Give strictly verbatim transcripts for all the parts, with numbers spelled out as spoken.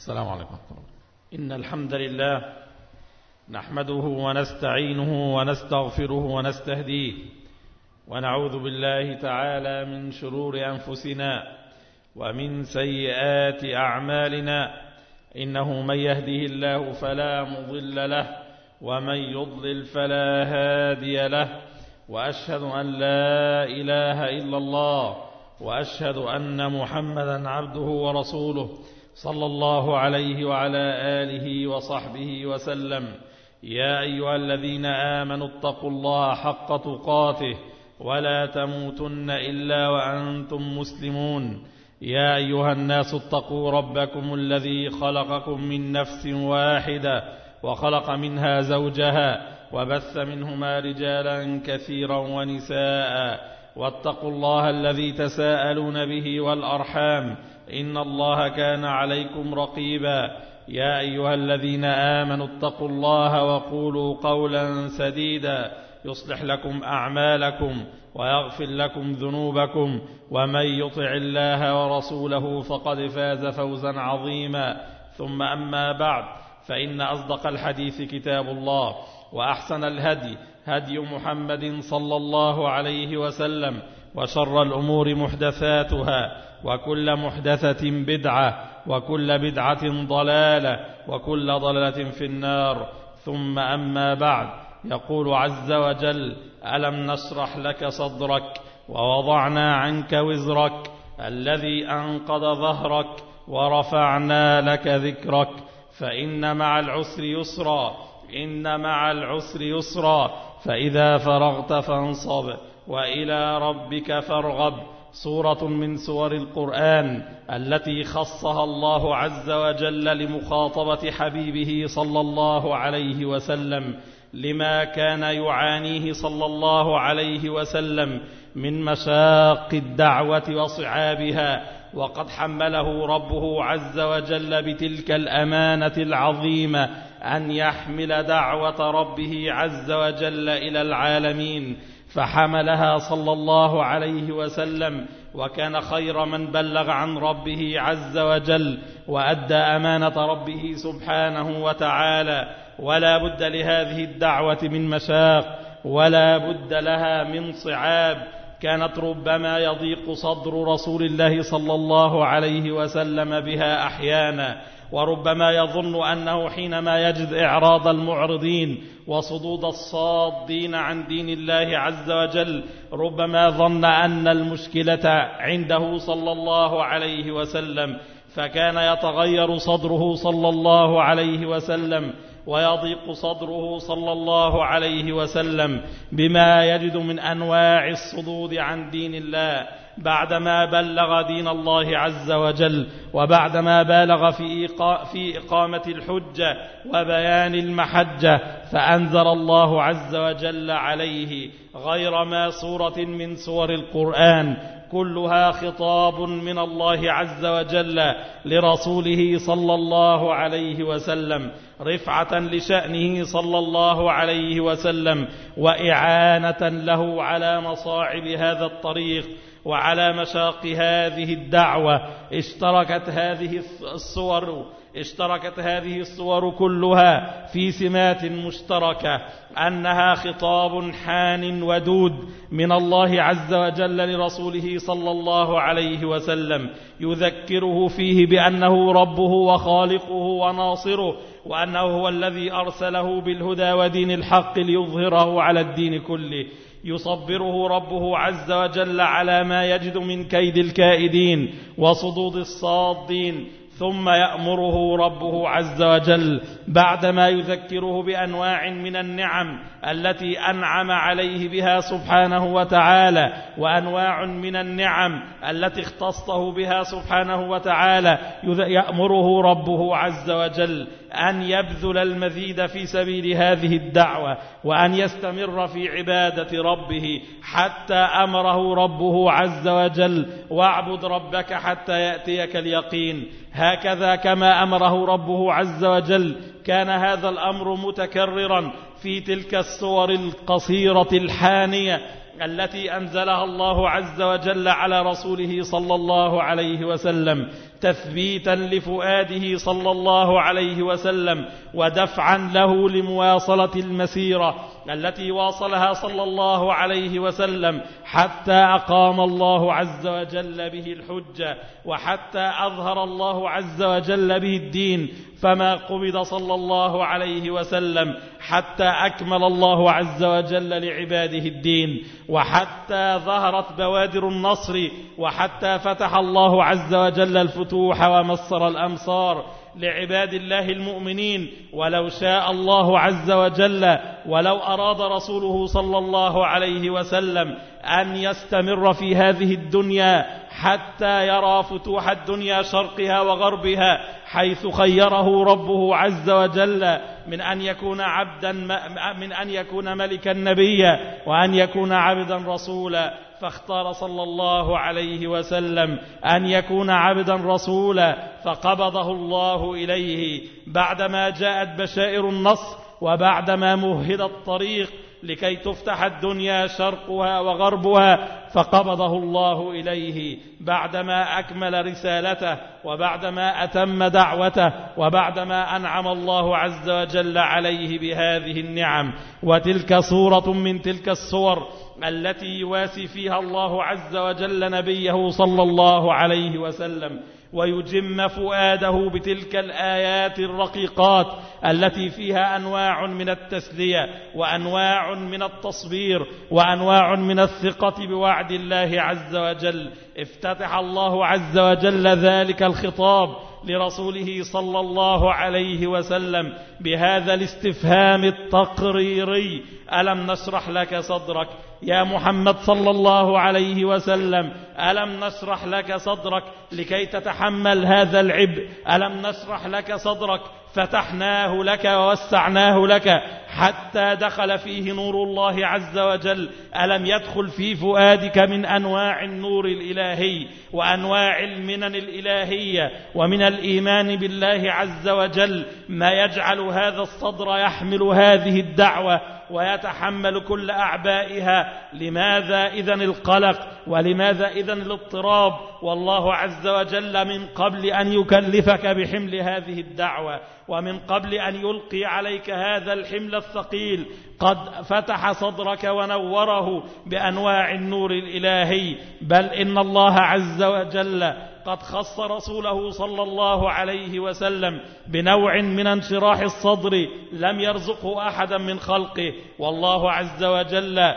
السلام عليكم ورحمة الله. إن الحمد لله نحمده ونستعينه ونستغفره ونستهديه ونعوذ بالله تعالى من شرور أنفسنا ومن سيئات أعمالنا، إنه من يهده الله فلا مضل له ومن يضلل فلا هادي له، وأشهد أن لا إله إلا الله وأشهد أن محمدا عبده ورسوله صلى الله عليه وعلى آله وصحبه وسلم. يا أيها الذين آمنوا اتقوا الله حق تقاته ولا تموتن إلا وأنتم مسلمون. يا أيها الناس اتقوا ربكم الذي خلقكم من نفس واحدة وخلق منها زوجها وبث منهما رجالا كثيرا ونساء، واتقوا الله الذي تساءلون به والأرحام إن الله كان عليكم رقيبا. يا أيها الذين آمنوا اتقوا الله وقولوا قولا سديدا يصلح لكم أعمالكم ويغفر لكم ذنوبكم، ومن يطع الله ورسوله فقد فاز فوزا عظيما. ثم أما بعد، فإن أصدق الحديث كتاب الله، وأحسن الهدي هدي محمد صلى الله عليه وسلم، وشر الأمور محدثاتها، وكل محدثة بدعة، وكل بدعة ضلالة، وكل ضلالة في النار. ثم أما بعد، يقول عز وجل: ألم نشرح لك صدرك ووضعنا عنك وزرك الذي أنقض ظهرك ورفعنا لك ذكرك فإن مع العسر يسرا إن مع العسر يسرا فإذا فرغت فانصب وإلى ربك فارغب. سورة من سور القرآن التي خصها الله عز وجل لمخاطبة حبيبه صلى الله عليه وسلم لما كان يعانيه صلى الله عليه وسلم من مشاق الدعوة وصعابها، وقد حمله ربه عز وجل بتلك الأمانة العظيمة أن يحمل دعوة ربه عز وجل إلى العالمين، فحملها صلى الله عليه وسلم، وكان خير من بلغ عن ربه عز وجل وأدى أمانة ربه سبحانه وتعالى. ولا بد لهذه الدعوة من مشاق، ولا بد لها من صعاب. كانت ربما يضيق صدر رسول الله صلى الله عليه وسلم بها أحيانا، وربما يظن أنه حينما يجد إعراض المعرضين وصدود الصادين عن دين الله عز وجل ربما ظن أن المشكلة عنده صلى الله عليه وسلم، فكان يتغير صدره صلى الله عليه وسلم ويضيق صدره صلى الله عليه وسلم بما يجد من أنواع الصدود عن دين الله بعدما بلغ دين الله عز وجل، وبعدما بالغ في في إقامة الحجة وبيان المحجة، فأنزل الله عز وجل عليه غير ما سورة من سور القرآن كلها خطاب من الله عز وجل لرسوله صلى الله عليه وسلم، رفعة لشأنه صلى الله عليه وسلم، وإعانة له على مصاعب هذا الطريق وعلى مشاق هذه الدعوة. اشتركت هذه الصور اشتركت هذه الصور كلها في سمات مشتركة، أنها خطاب حان ودود من الله عز وجل لرسوله صلى الله عليه وسلم، يذكره فيه بأنه ربه وخالقه وناصره، وأنه هو الذي أرسله بالهدى ودين الحق ليظهره على الدين كله. يصبره ربه عز وجل على ما يجد من كيد الكائدين وصدود الصادين، ثم يأمره ربه عز وجل بعدما يذكره بأنواع من النعم التي أنعم عليه بها سبحانه وتعالى، وأنواع من النعم التي اختصه بها سبحانه وتعالى، يأمره ربه عز وجل أن يبذل المزيد في سبيل هذه الدعوة، وأن يستمر في عبادة ربه حتى أمره ربه عز وجل: واعبد ربك حتى يأتيك اليقين. هكذا كما أمره ربه عز وجل كان هذا الأمر متكررا في تلك السور القصيرة الحانية التي أنزلها الله عز وجل على رسوله صلى الله عليه وسلم تثبيتا لفؤاده صلى الله عليه وسلم ودفعا له لمواصلة المسيرة التي واصلها صلى الله عليه وسلم حتى أقام الله عز وجل به الحجة وحتى أظهر الله عز وجل به الدين، فما قبض صلى الله عليه وسلم حتى أكمل الله عز وجل لعباده الدين، وحتى ظهرت بوادر النصر، وحتى فتح الله عز وجل الفتوح ومصر الأمصار لعباد الله المؤمنين. ولو شاء الله عز وجل ولو أراد رسوله صلى الله عليه وسلم أن يستمر في هذه الدنيا حتى يرى فتوح الدنيا شرقها وغربها، حيث خيره ربه عز وجل من أن يكون عبدا من أن يكون ملكا نبيا وأن يكون عبدا رسولا، فاختار صلى الله عليه وسلم أن يكون عبدا رسولا، فقبضه الله إليه بعدما جاءت بشائر النصر وبعدما مهد الطريق لكي تفتح الدنيا شرقها وغربها، فقبضه الله إليه بعدما أكمل رسالته وبعدما أتم دعوته وبعدما أنعم الله عز وجل عليه بهذه النعم. وتلك صورة من تلك الصور التي يواسي فيها الله عز وجل نبيه صلى الله عليه وسلم ويجم فؤاده بتلك الآيات الرقيقات التي فيها أنواع من التسلية وأنواع من التصبير وأنواع من الثقة بوعد الله عز وجل. افتتح الله عز وجل ذلك الخطاب لرسوله صلى الله عليه وسلم بهذا الاستفهام التقريري: ألم نشرح لك صدرك يا محمد صلى الله عليه وسلم؟ ألم نشرح لك صدرك لكي تتحمل هذا العبء؟ ألم نشرح لك صدرك فتحناه لك ووسعناه لك حتى دخل فيه نور الله عز وجل؟ ألم يدخل في فؤادك من أنواع النور الإلهي وأنواع المنن الإلهية ومن الإيمان بالله عز وجل ما يجعل هذا الصدر يحمل هذه الدعوة ويتحمل كل أعبائها؟ لماذا إذن القلق؟ ولماذا إذن الاضطراب؟ والله عز وجل من قبل أن يكلفك بحمل هذه الدعوة ومن قبل أن يلقي عليك هذا الحمل الثقيل قد فتح صدرك ونوره بأنواع النور الإلهي. بل إن الله عز وجل قد خص رسوله صلى الله عليه وسلم بنوع من انشراح الصدر لم يرزقه أحدا من خلقه. والله عز وجل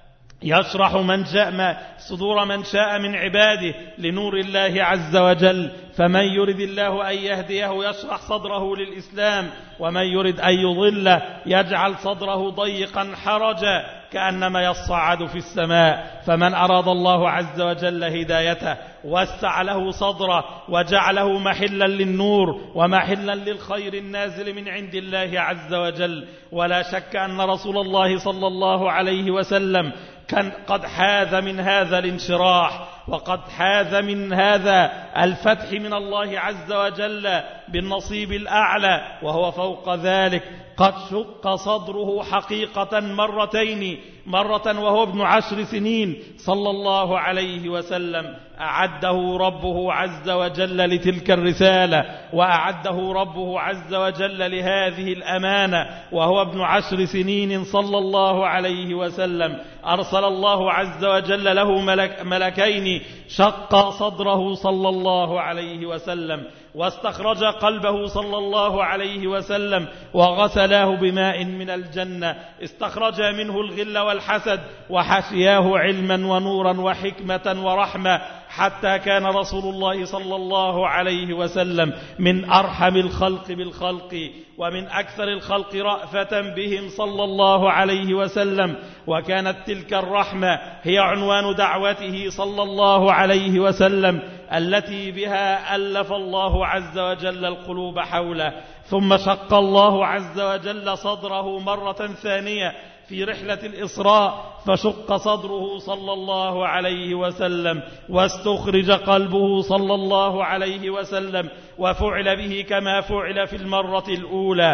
يشرح من شاء صدور من شاء من عباده لنور الله عز وجل، فمن يرد الله أن يهديه يشرح صدره للإسلام، ومن يرد أن يضله يجعل صدره ضيقا حرجا كأنما يصعد في السماء. فمن أراد الله عز وجل هدايته وسع له صدره وجعله محلا للنور ومحلا للخير النازل من عند الله عز وجل. ولا شك أن رسول الله صلى الله عليه وسلم كان قد حاذ من هذا الانشراح وقد حاذ من هذا الفتح من الله عز وجل بالنصيب الأعلى، وهو فوق ذلك قد شق صدره حقيقة مرتين، مرة وهو ابن عشر سنين صلى الله عليه وسلم أعده ربه عز وجل لتلك الرسالة، وأعده ربه عز وجل لهذه الأمانة وهو ابن عشر سنين صلى الله عليه وسلم. أرسل الله عز وجل له ملك ملكين شق صدره صلى الله عليه وسلم واستخرج قلبه صلى الله عليه وسلم وغسلاه بماء من الجنة، استخرج منه الغل والحسد وحشياه علما ونورا وحكمة ورحمة، حتى كان رسول الله صلى الله عليه وسلم من أرحم الخلق بالخلق ومن أكثر الخلق رأفة بهم صلى الله عليه وسلم. وكانت تلك الرحمة هي عنوان دعوته صلى الله عليه وسلم التي بها ألف الله عز وجل القلوب حوله، ثم شق الله عز وجل صدره مرة ثانية في رحلة الإسراء، فشق صدره صلى الله عليه وسلم، واستخرج قلبه صلى الله عليه وسلم، وفعل به كما فعل في المرة الأولى،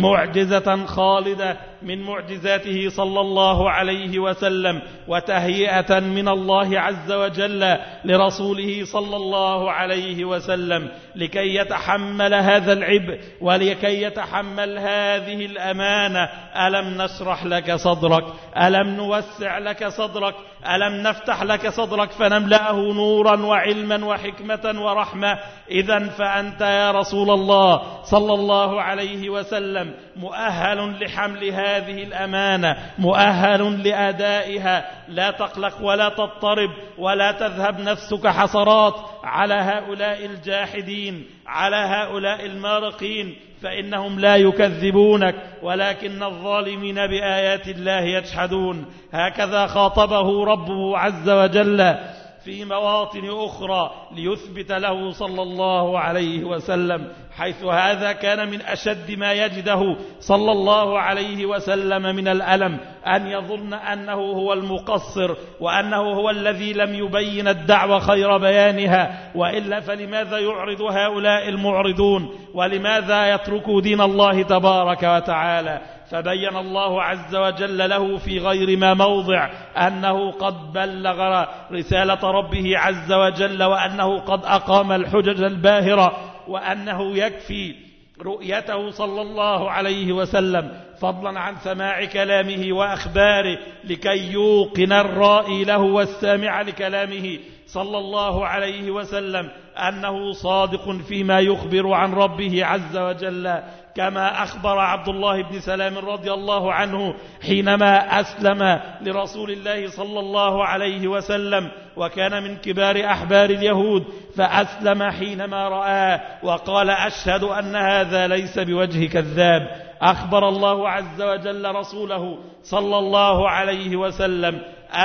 معجزة خالدة من معجزاته صلى الله عليه وسلم، وتهيئة من الله عز وجل لرسوله صلى الله عليه وسلم لكي يتحمل هذا العبء ولكي يتحمل هذه الأمانة. ألم نشرح لك صدرك؟ ألم نوسع لك صدرك؟ ألم نفتح لك صدرك فنملأه نورا وعلما وحكمة ورحمة؟ إذن فأنت يا رسول الله صلى الله عليه وسلم مؤهل لحمل هذه الأمانة، مؤهل لأدائها. لا تقلق ولا تضطرب ولا تذهب نفسك حسرات على هؤلاء الجاحدين، على هؤلاء المارقين، فإنهم لا يكذبونك ولكن الظالمين بآيات الله يجحدون. هكذا خاطبه ربه عز وجل في مواطن أخرى ليثبت له صلى الله عليه وسلم، حيث هذا كان من أشد ما يجده صلى الله عليه وسلم من الألم، أن يظن أنه هو المقصر وأنه هو الذي لم يبين الدعوة خير بيانها، وإلا فلماذا يعرض هؤلاء المعرضون؟ ولماذا يتركوا دين الله تبارك وتعالى؟ فبين الله عز وجل له في غير ما موضع أنه قد بلغ رسالة ربه عز وجل، وأنه قد أقام الحجج الباهرة، وأنه يكفي رؤيته صلى الله عليه وسلم فضلا عن سماع كلامه وأخباره لكي يوقن الرائي له والسامع لكلامه صلى الله عليه وسلم أنه صادق فيما يخبر عن ربه عز وجل، كما أخبر عبد الله بن سلام رضي الله عنه حينما أسلم لرسول الله صلى الله عليه وسلم، وكان من كبار أحبار اليهود، فأسلم حينما رآه وقال أشهد أن هذا ليس بوجه كذاب. أخبر الله عز وجل رسوله صلى الله عليه وسلم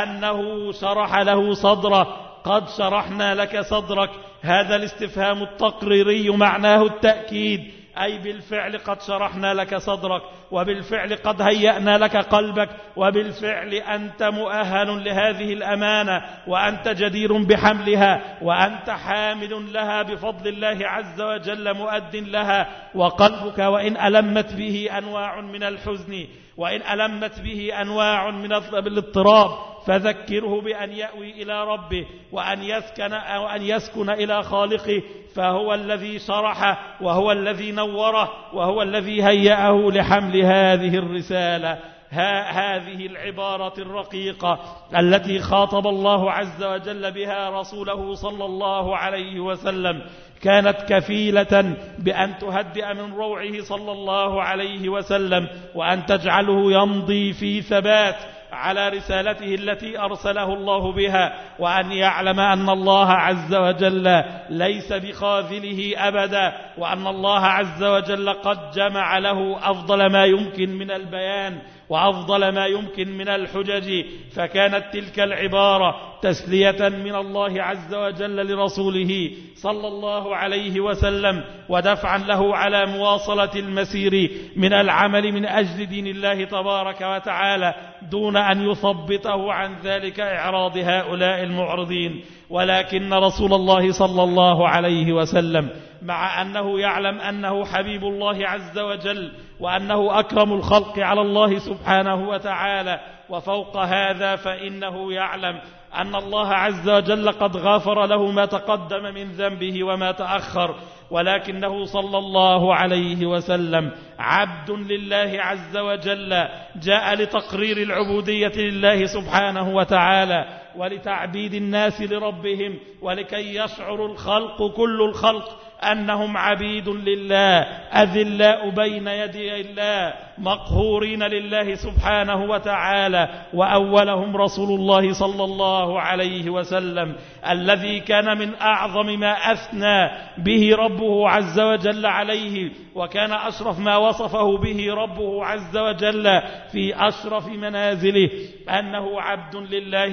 أنه شرح له صدره. قد شرحنا لك صدرك، هذا الاستفهام التقريري معناه التأكيد، أي بالفعل قد شرحنا لك صدرك، وبالفعل قد هيأنا لك قلبك، وبالفعل أنت مؤهل لهذه الأمانة، وأنت جدير بحملها، وأنت حامل لها بفضل الله عز وجل مؤد لها. وقلبك وإن ألمت به أنواع من الحزن، وإن ألمت به أنواع من الاضطراب، فذكره بأن يأوي إلى ربه وأن يسكن, أو أن يسكن إلى خالقه، فهو الذي شرحه وهو الذي نوره وهو الذي هيأه لحمل هذه الرسالة. ها هذه العبارة الرقيقة التي خاطب الله عز وجل بها رسوله صلى الله عليه وسلم كانت كفيلة بأن تهدئ من روعه صلى الله عليه وسلم، وأن تجعله يمضي في ثبات على رسالته التي أرسله الله بها، وأن يعلم أن الله عز وجل ليس بخاذله أبدا، وأن الله عز وجل قد جمع له أفضل ما يمكن من البيان وأفضل ما يمكن من الحجج. فكانت تلك العبارة تسلية من الله عز وجل لرسوله صلى الله عليه وسلم، ودفعا له على مواصلة المسير من العمل من أجل دين الله تبارك وتعالى، دون أن يثبطه عن ذلك إعراض هؤلاء المعرضين. ولكن رسول الله صلى الله عليه وسلم مع أنه يعلم أنه حبيب الله عز وجل، وأنه أكرم الخلق على الله سبحانه وتعالى، وفوق هذا فإنه يعلم أن الله عز وجل قد غفر له ما تقدم من ذنبه وما تأخر، ولكنه صلى الله عليه وسلم عبد لله عز وجل، جاء لتقرير العبودية لله سبحانه وتعالى ولتعبيد الناس لربهم، ولكي يشعر الخلق كل الخلق أنهم عبيد لله، أذلاء بين يدي الله، مقهورين لله سبحانه وتعالى. وأولهم رسول الله صلى الله عليه وسلم الذي كان من أعظم ما أثنى به ربه عز وجل عليه، وكان أشرف ما وصفه به ربه عز وجل في أشرف منازله أنه عبد لله عز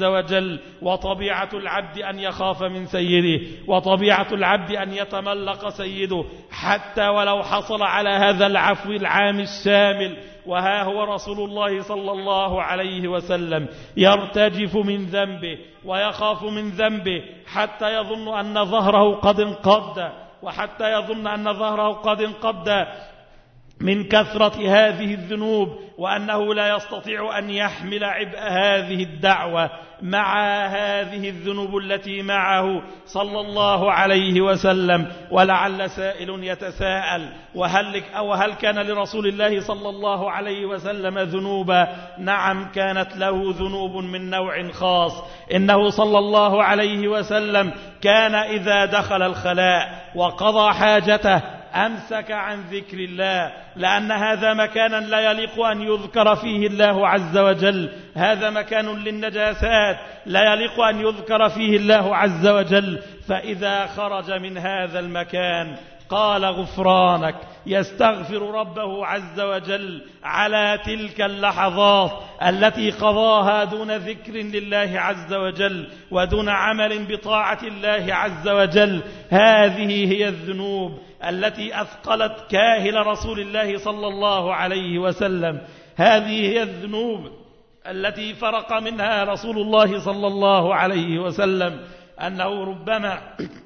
وجل. وطبيعة العبد أن يخاف من سيده، وطبيعة العبد أن يتملق سيده حتى ولو حصل على هذا العفو العام الشامل. وها هو رسول الله صلى الله عليه وسلم يرتجف من ذنبه ويخاف من ذنبه حتى يظن أن ظهره قد انقض، وحتى يظن أن ظهره قد انقض من كثرة هذه الذنوب، وأنه لا يستطيع أن يحمل عبء هذه الدعوة مع هذه الذنوب التي معه صلى الله عليه وسلم. ولعل سائل يتساءل: وهل, وهل كان لرسول الله صلى الله عليه وسلم ذنوبا؟ نعم، كانت له ذنوب من نوع خاص. إنه صلى الله عليه وسلم كان إذا دخل الخلاء وقضى حاجته أمسك عن ذكر الله، لأن هذا مكانا لا يليق أن يذكر فيه الله عز وجل، هذا مكان للنجاسات لا يليق أن يذكر فيه الله عز وجل. فإذا خرج من هذا المكان قال غفرانك، يستغفر ربه عز وجل على تلك اللحظات التي قضاها دون ذكر لله عز وجل ودون عمل بطاعة الله عز وجل. هذه هي الذنوب التي أثقلت كاهل رسول الله صلى الله عليه وسلم، هذه هي الذنوب التي فرق منها رسول الله صلى الله عليه وسلم، أنه ربما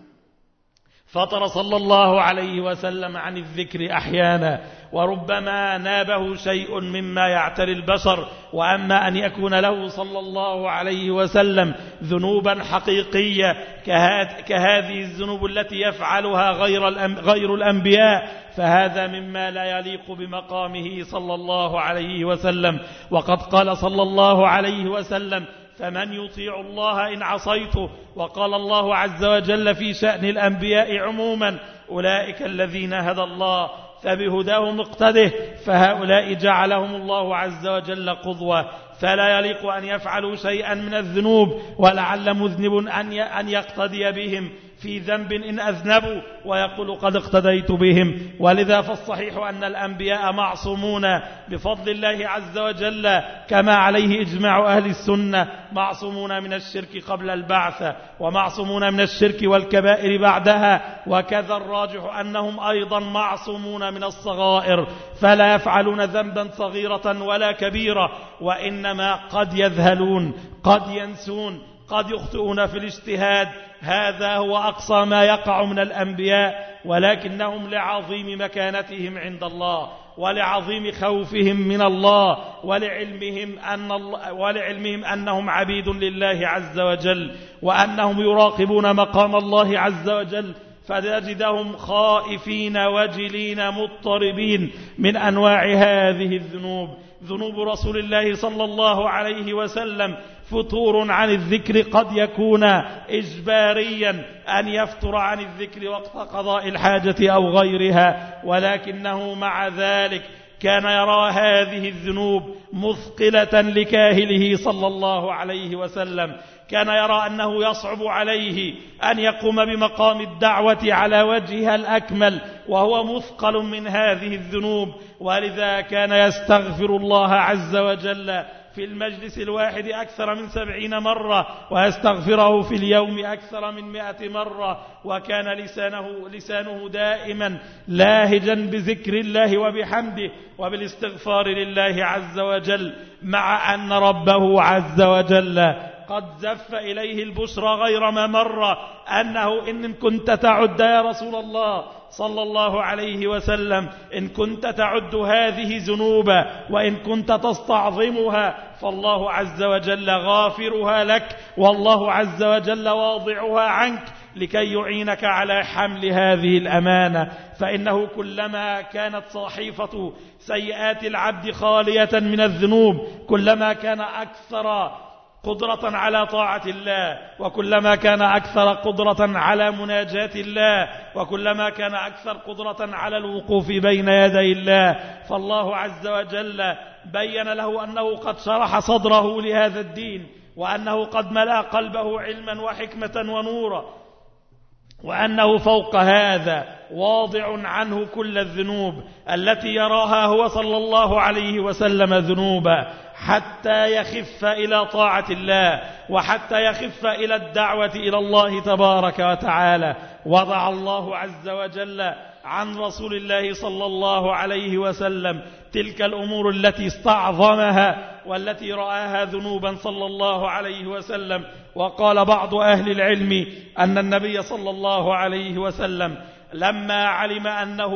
فطر صلى الله عليه وسلم عن الذكر أحيانا، وربما نابه شيء مما يعتري البشر. وأما أن يكون له صلى الله عليه وسلم ذنوبا حقيقية كهذه الذنوب التي يفعلها غير, غير الأنبياء، فهذا مما لا يليق بمقامه صلى الله عليه وسلم. وقد قال صلى الله عليه وسلم: فمن يطيع الله إن عصيته. وقال الله عز وجل في شأن الأنبياء عموما: أولئك الذين هدى الله فبهداهم اقتده. فهؤلاء جعلهم الله عز وجل قدوة، فلا يليق أن يفعلوا شيئا من الذنوب، ولعل مذنب أن يقتدي بهم في ذنب إن أذنبوا ويقول قد اقتديت بهم. ولذا فالصحيح أن الأنبياء معصومون بفضل الله عز وجل، كما عليه إجماع أهل السنة، معصومون من الشرك قبل البعث، ومعصومون من الشرك والكبائر بعدها، وكذا الراجح أنهم أيضا معصومون من الصغائر، فلا يفعلون ذنبا صغيرة ولا كبيرة، وإنما قد يذهلون، قد ينسون، قد يخطئون في الاجتهاد. هذا هو أقصى ما يقع من الأنبياء، ولكنهم لعظيم مكانتهم عند الله ولعظيم خوفهم من الله ولعلمهم, أن الله ولعلمهم أنهم عبيد لله عز وجل، وأنهم يراقبون مقام الله عز وجل، فتجدهم خائفين وجلين مضطربين من أنواع هذه الذنوب. ذنوب رسول الله صلى الله عليه وسلم فتور عن الذكر قد يكون إجباريا أن يفتر عن الذكر وقت قضاء الحاجة أو غيرها، ولكنه مع ذلك كان يرى هذه الذنوب مثقلة لكاهله صلى الله عليه وسلم، كان يرى أنه يصعب عليه أن يقوم بمقام الدعوة على وجهها الأكمل وهو مثقل من هذه الذنوب، ولذا كان يستغفر الله عز وجل في المجلس الواحد أكثر من سبعين مرة، ويستغفره في اليوم أكثر من مئة مرة، وكان لسانه, لسانه دائما لاهجا بذكر الله وبحمده وبالاستغفار لله عز وجل، مع أن ربه عز وجل قد زف إليه البشرى غير ما مر أنه إن كنت تعد يا رسول الله صلى الله عليه وسلم، إن كنت تعد هذه ذنوبا وإن كنت تستعظمها فالله عز وجل غافرها لك، والله عز وجل واضعها عنك لكي يعينك على حمل هذه الأمانة. فإنه كلما كانت صحيفة سيئات العبد خالية من الذنوب كلما كان أكثر قدرة على طاعة الله، وكلما كان أكثر قدرة على مناجاة الله، وكلما كان أكثر قدرة على الوقوف بين يدي الله. فالله عز وجل بين له أنه قد شرح صدره لهذا الدين، وأنه قد ملأ قلبه علما وحكمة ونورا، وأنه فوق هذا واضع عنه كل الذنوب التي يراها هو صلى الله عليه وسلم ذنوبا، حتى يخف إلى طاعة الله وحتى يخف إلى الدعوة إلى الله تبارك وتعالى. وضع الله عز وجل عن رسول الله صلى الله عليه وسلم تلك الأمور التي استعظمها والتي رآها ذنوبا صلى الله عليه وسلم. وقال بعض أهل العلم أن النبي صلى الله عليه وسلم لما علم أنه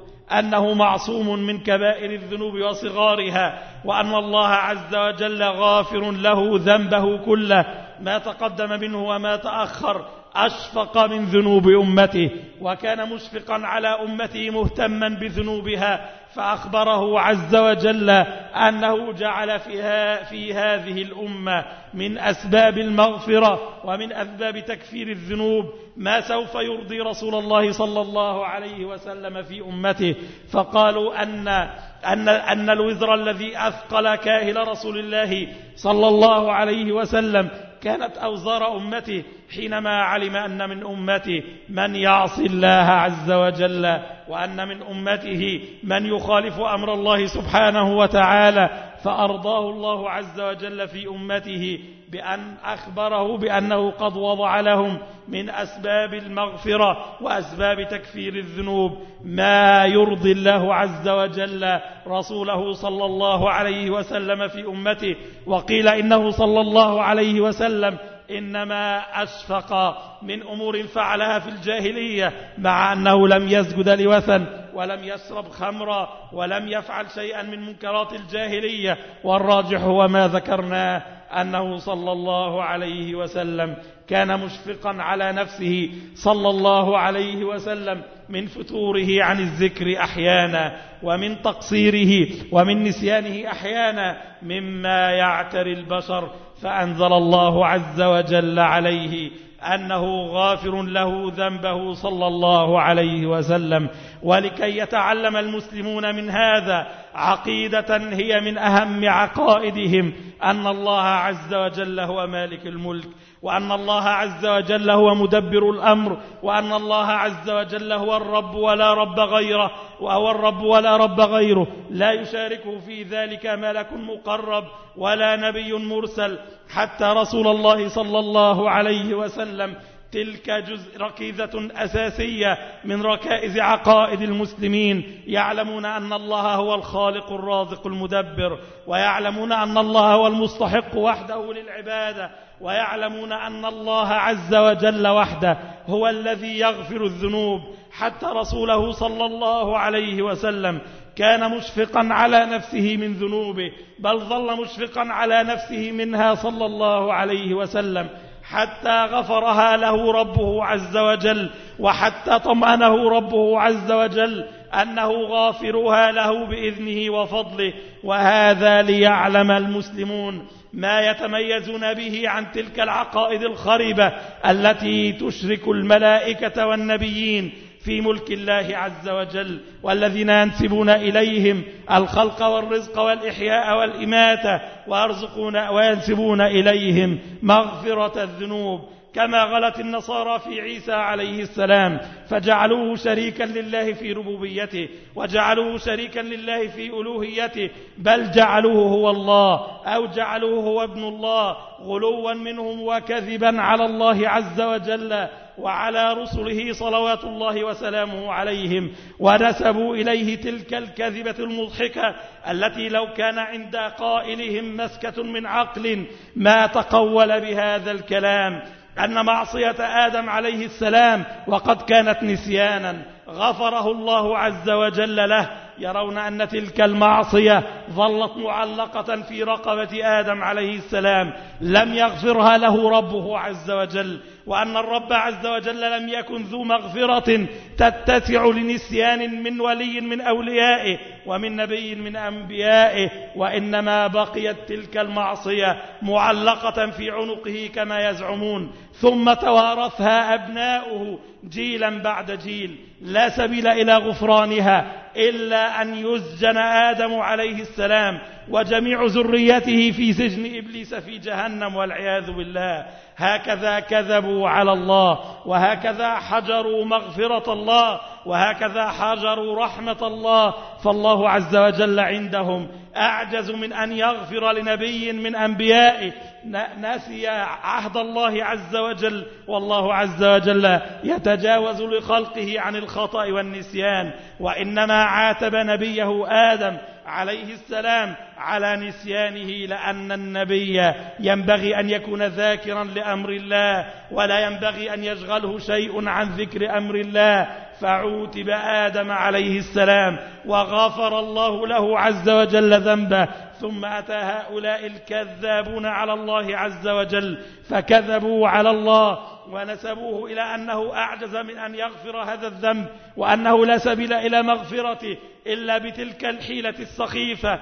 أنه معصوم من كبائر الذنوب وصغارها، وأن الله عز وجل غافر له ذنبه كله ما تقدم منه وما تأخر، أشفق من ذنوب أمته، وكان مشفقا على أمته مهتما بذنوبها، فأخبره عز وجل أنه جعل فيها في هذه الأمة من أسباب المغفرة ومن أسباب تكفير الذنوب ما سوف يرضي رسول الله صلى الله عليه وسلم في أمته. فقالوا أن أن أن الوزر الذي أثقل كاهل رسول الله صلى الله عليه وسلم كانت أوزار أمته، حينما علم أن من أمته من يعصي الله عز وجل وأن من أمته من يخالف أمر الله سبحانه وتعالى، فأرضاه الله عز وجل في أمته بأن أخبره بأنه قد وضع لهم من أسباب المغفرة وأسباب تكفير الذنوب ما يرضي الله عز وجل رسوله صلى الله عليه وسلم في أمته. وقيل إنه صلى الله عليه وسلم إنما أشفق من أمور فعلها في الجاهلية، مع أنه لم يسجد لوثن ولم يشرب خمرا ولم يفعل شيئا من منكرات الجاهلية، والراجح هو ما ذكرناه أنه صلى الله عليه وسلم كان مشفقا على نفسه صلى الله عليه وسلم من فتوره عن الذكر أحيانا، ومن تقصيره ومن نسيانه أحيانا مما يعتري البشر، فأنزل الله عز وجل عليه أنه غافر له ذنبه صلى الله عليه وسلم. ولكي يتعلم المسلمون من هذا عقيدة هي من أهم عقائدهم أن الله عز وجل هو مالك الملك، وأن الله عز وجل هو مدبر الأمر، وأن الله عز وجل هو الرب ولا رب غيره، وهو الرب ولا رب غيره، لا يشاركه في ذلك ملك مقرب ولا نبي مرسل، حتى رسول الله صلى الله عليه وسلم. تلك جزء ركيزة أساسية من ركائز عقائد المسلمين، يعلمون أن الله هو الخالق الرازق المدبر، ويعلمون أن الله هو المستحق وحده للعبادة، ويعلمون أن الله عز وجل وحده هو الذي يغفر الذنوب. حتى رسوله صلى الله عليه وسلم كان مشفقا على نفسه من ذنوبه، بل ظل مشفقا على نفسه منها صلى الله عليه وسلم، حتى غفرها له ربه عز وجل، وحتى طمأنه ربه عز وجل أنه غافرها له بإذنه وفضله. وهذا ليعلم المسلمون ما يتميزون به عن تلك العقائد الخربة التي تشرك الملائكة والنبيين في ملك الله عز وجل، والذين ينسبون إليهم الخلق والرزق والإحياء والإماتة، ويرزقون وينسبون إليهم مغفرة الذنوب، كما غلت النصارى في عيسى عليه السلام فجعلوه شريكا لله في ربوبيته، وجعلوه شريكا لله في ألوهيته، بل جعلوه هو الله أو جعلوه هو ابن الله، غلوا منهم وكذبا على الله عز وجل وعلى رسله صلوات الله وسلامه عليهم، ونسبوا إليه تلك الكذبة المضحكة التي لو كان عند قائلهم مسكة من عقل ما تقول بهذا الكلام، أن معصية آدم عليه السلام وقد كانت نسيانا غفره الله عز وجل له. يرون أن تلك المعصية ظلت معلقة في رقبة آدم عليه السلام لم يغفرها له ربه عز وجل، وأن الرب عز وجل لم يكن ذو مغفرة تتسع لنسيان من ولي من أوليائه ومن نبي من أنبيائه، وإنما بقيت تلك المعصية معلقة في عنقه كما يزعمون، ثم توارثها أبناؤه جيلا بعد جيل، لا سبيل إلى غفرانها إلا أن يسجن آدم عليه السلام وجميع ذريته في سجن إبليس في جهنم والعياذ بالله. هكذا كذبوا على الله، وهكذا حجروا مغفرة الله، وهكذا حجروا رحمة الله. فالله عز وجل عندهم أعجز من أن يغفر لنبي من أنبيائه نسي عهد الله عز وجل، والله عز وجل يتجاوز لخلقه عن الخطأ والنسيان. وإنما عاتب نبيه آدم عليه السلام على نسيانه، لأن النبي ينبغي أن يكون ذاكرا لأمر الله، ولا ينبغي أن يشغله شيء عن ذكر أمر الله. فعوتب آدم عليه السلام وغفر الله له عز وجل ذنبه. ثم أتى هؤلاء الكذابون على الله عز وجل فكذبوا على الله ونسبوه إلى أنه أعجز من أن يغفر هذا الذنب، وأنه لا سبيل إلى مغفرته إلا بتلك الحيلة السخيفة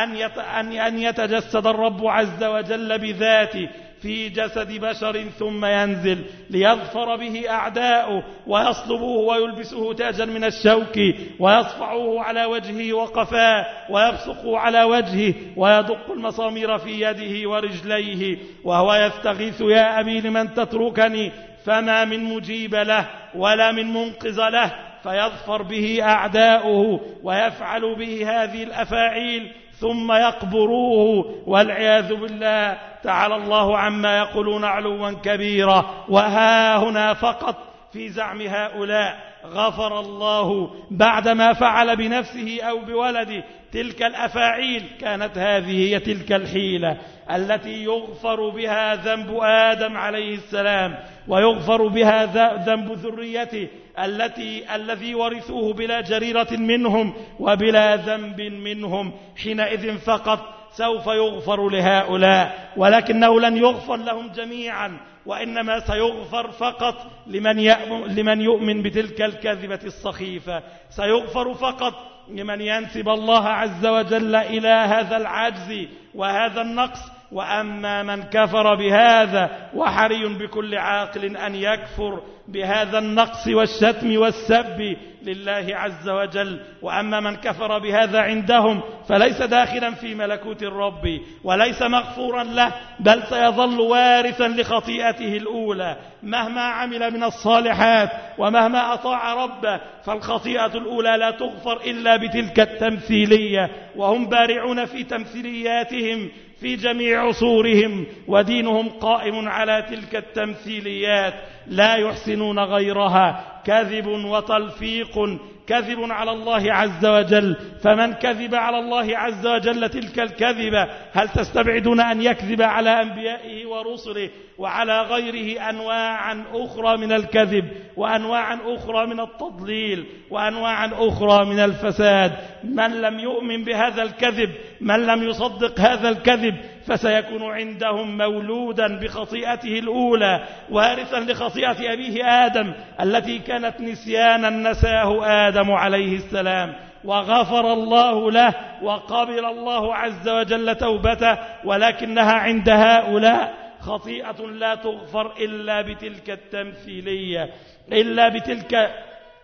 أن يتجسد الرب عز وجل بذاته في جسد بشر ثم ينزل ليظفر به أعداؤه ويصلبوه ويلبسه تاجا من الشوك ويصفعوه على وجهه وقفاه ويبصقه على وجهه ويدق المسامير في يده ورجليه وهو يستغيث: يا أبي لمن تتركني؟ فما من مجيب له ولا من منقذ له. فيظفر به أعداؤه ويفعل به هذه الأفاعيل ثم يقبروه والعياذ بالله. تعالى الله عما يقولون علوا كبيرا. وها هنا فقط في زعم هؤلاء غفر الله بعدما فعل بنفسه أو بولده تلك الأفاعيل. كانت هذه هي تلك الحيلة التي يغفر بها ذنب آدم عليه السلام ويغفر بها ذنب ذريته التي الذي ورثوه بلا جريرة منهم وبلا ذنب منهم. حينئذ فقط سوف يغفر لهؤلاء، ولكنه لن يغفر لهم جميعا، وإنما سيغفر فقط لمن لمن يؤمن بتلك الكذبة السخيفة. سيغفر فقط لمن ينسب الله عز وجل إلى هذا العجز وهذا النقص. وأما من كفر بهذا، وحري بكل عاقل أن يكفر بهذا النقص والشتم والسب لله عز وجل، وأما من كفر بهذا عندهم فليس داخلا في ملكوت الرب وليس مغفورا له، بل سيظل وارثا لخطيئته الأولى مهما عمل من الصالحات ومهما أطاع ربه. فالخطيئة الأولى لا تغفر إلا بتلك التمثيلية، وهم بارعون في تمثيلياتهم في جميع عصورهم، ودينهم قائم على تلك التمثيليات لا يحسنون غيرها. كذب وتلفيق، كذب على الله عز وجل. فمن كذب على الله عز وجل تلك الكذبة، هل تستبعدون أن يكذب على أنبيائه ورسله وعلى غيره أنواعا أخرى من الكذب وأنواعا أخرى من التضليل وأنواعا أخرى من الفساد؟ من لم يؤمن بهذا الكذب، من لم يصدق هذا الكذب، فسيكون عندهم مولودا بخطيئته الأولى وارثا لخطيئة أبيه آدم التي كانت نسيانا نساه آدم عليه السلام. وغفر الله له وقبل الله عز وجل توبته، ولكنها عند هؤلاء خطيئة لا تغفر إلا بتلك التمثيلية، إلا بتلك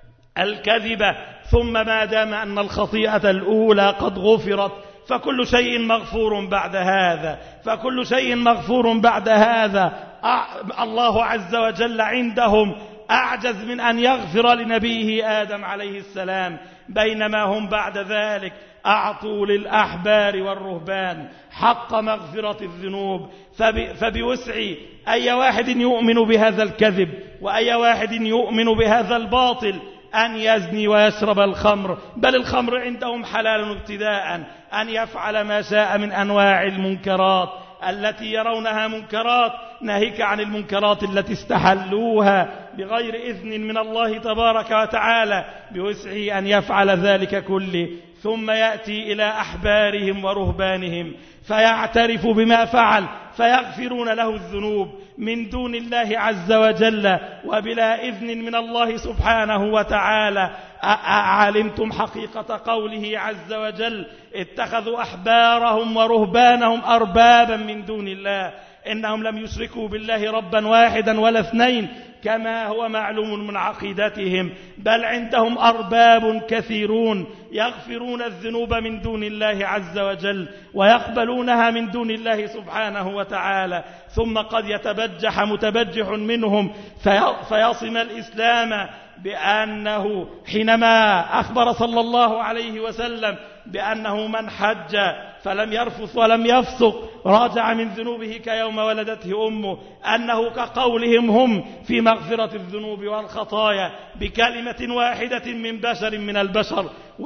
الكذبة. ثم ما دام أن الخطيئة الأولى قد غفرت فكل شيء مغفور بعد هذا، فكل شيء مغفور بعد هذا. الله عز وجل عندهم أعجز من أن يغفر لنبيه آدم عليه السلام، بينما هم بعد ذلك أعطوا للأحبار والرهبان حق مغفرة الذنوب. فبوسع أي واحد يؤمن بهذا الكذب وأي واحد يؤمن بهذا الباطل أن يزني ويشرب الخمر، بل الخمر عندهم حلال ابتداء، أن يفعل ما شاء من أنواع المنكرات التي يرونها منكرات، ناهيك عن المنكرات التي استحلوها بغير إذن من الله تبارك وتعالى، بوسعه أن يفعل ذلك كله. ثم يأتي إلى أحبارهم ورهبانهم فيعترف بما فعل فيغفرون له الذنوب من دون الله عز وجل وبلا إذن من الله سبحانه وتعالى. أعلمتم حقيقة قوله عز وجل: اتخذوا أحبارهم ورهبانهم أربابا من دون الله، إنهم لم يشركوا بالله ربا واحدا ولا اثنين، كما هو معلوم من عقيدتهم، بل عندهم أرباب كثيرون يغفرون الذنوب من دون الله عز وجل ويقبلونها من دون الله سبحانه وتعالى، ثم قد يتبجح متبجح منهم فيصم الإسلام بأنه حينما أخبر صلى الله عليه وسلم بأنه من حج فلم يرفث ولم يفسق راجع من ذنوبه كيوم ولدته أمه، أنه كقولهم هم في مغفرة الذنوب والخطايا بكلمة واحدة من بشر من البشر.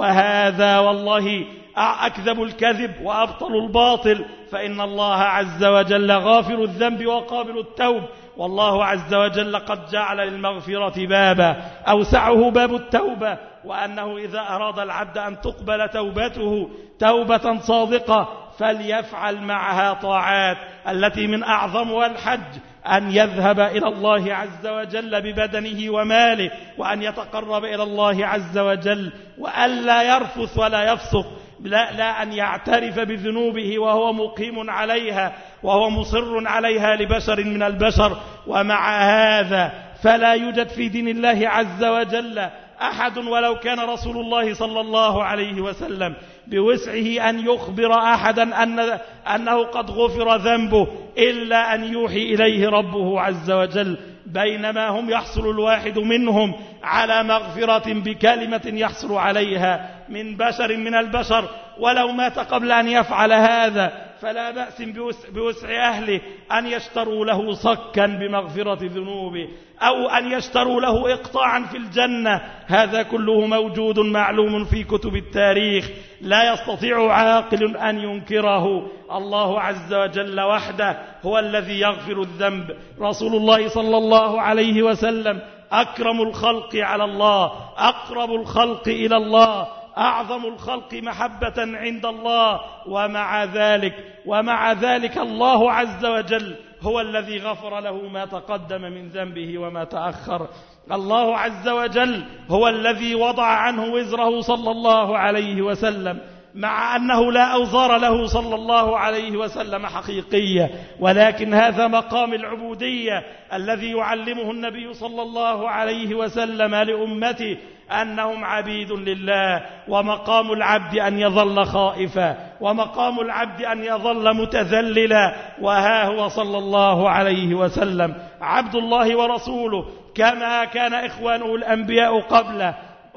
وهذا والله أكذب الكذب وأبطل الباطل، فإن الله عز وجل غافر الذنب وقابل التوب، والله عز وجل قد جعل للمغفرة بابا أوسعه باب التوبة، وأنه إذا أراد العبد أن تقبل توبته توبة صادقة فليفعل معها طاعات، التي من أعظمها الحج، أن يذهب إلى الله عز وجل ببدنه وماله، وأن يتقرب إلى الله عز وجل، وأن لا يرفث ولا يفسق، لا, لا أن يعترف بذنوبه وهو مقيم عليها وهو مصر عليها لبشر من البشر. ومع هذا فلا يوجد في دين الله عز وجل أحد ولو كان رسول الله صلى الله عليه وسلم بوسعه أن يخبر أحدا أن أنه قد غفر ذنبه إلا أن يوحي إليه ربه عز وجل، بينما هم يحصل الواحد منهم على مغفرة بكلمة يحصل عليها من بشر من البشر، ولو مات قبل أن يفعل هذا فلا بأس بوسع أهله أن يشتروا له صكا بمغفرة ذنوبه، أو أن يشتروا له إقطاعا في الجنة. هذا كله موجود معلوم في كتب التاريخ، لا يستطيع عاقل أن ينكره. الله عز وجل وحده هو الذي يغفر الذنب. رسول الله صلى الله عليه وسلم أكرم الخلق على الله، أقرب الخلق إلى الله، أعظم الخلق محبة عند الله، ومع ذلك ومع ذلك الله عز وجل هو الذي غفر له ما تقدم من ذنبه وما تأخر. الله عز وجل هو الذي وضع عنه وزره صلى الله عليه وسلم، مع أنه لا أوزار له صلى الله عليه وسلم حقيقية، ولكن هذا مقام العبودية الذي يعلمه النبي صلى الله عليه وسلم لأمته أنهم عبيد لله، ومقام العبد أن يظل خائفا، ومقام العبد أن يظل متذللا. وها هو صلى الله عليه وسلم عبد الله ورسوله، كما كان إخوانه الأنبياء قبله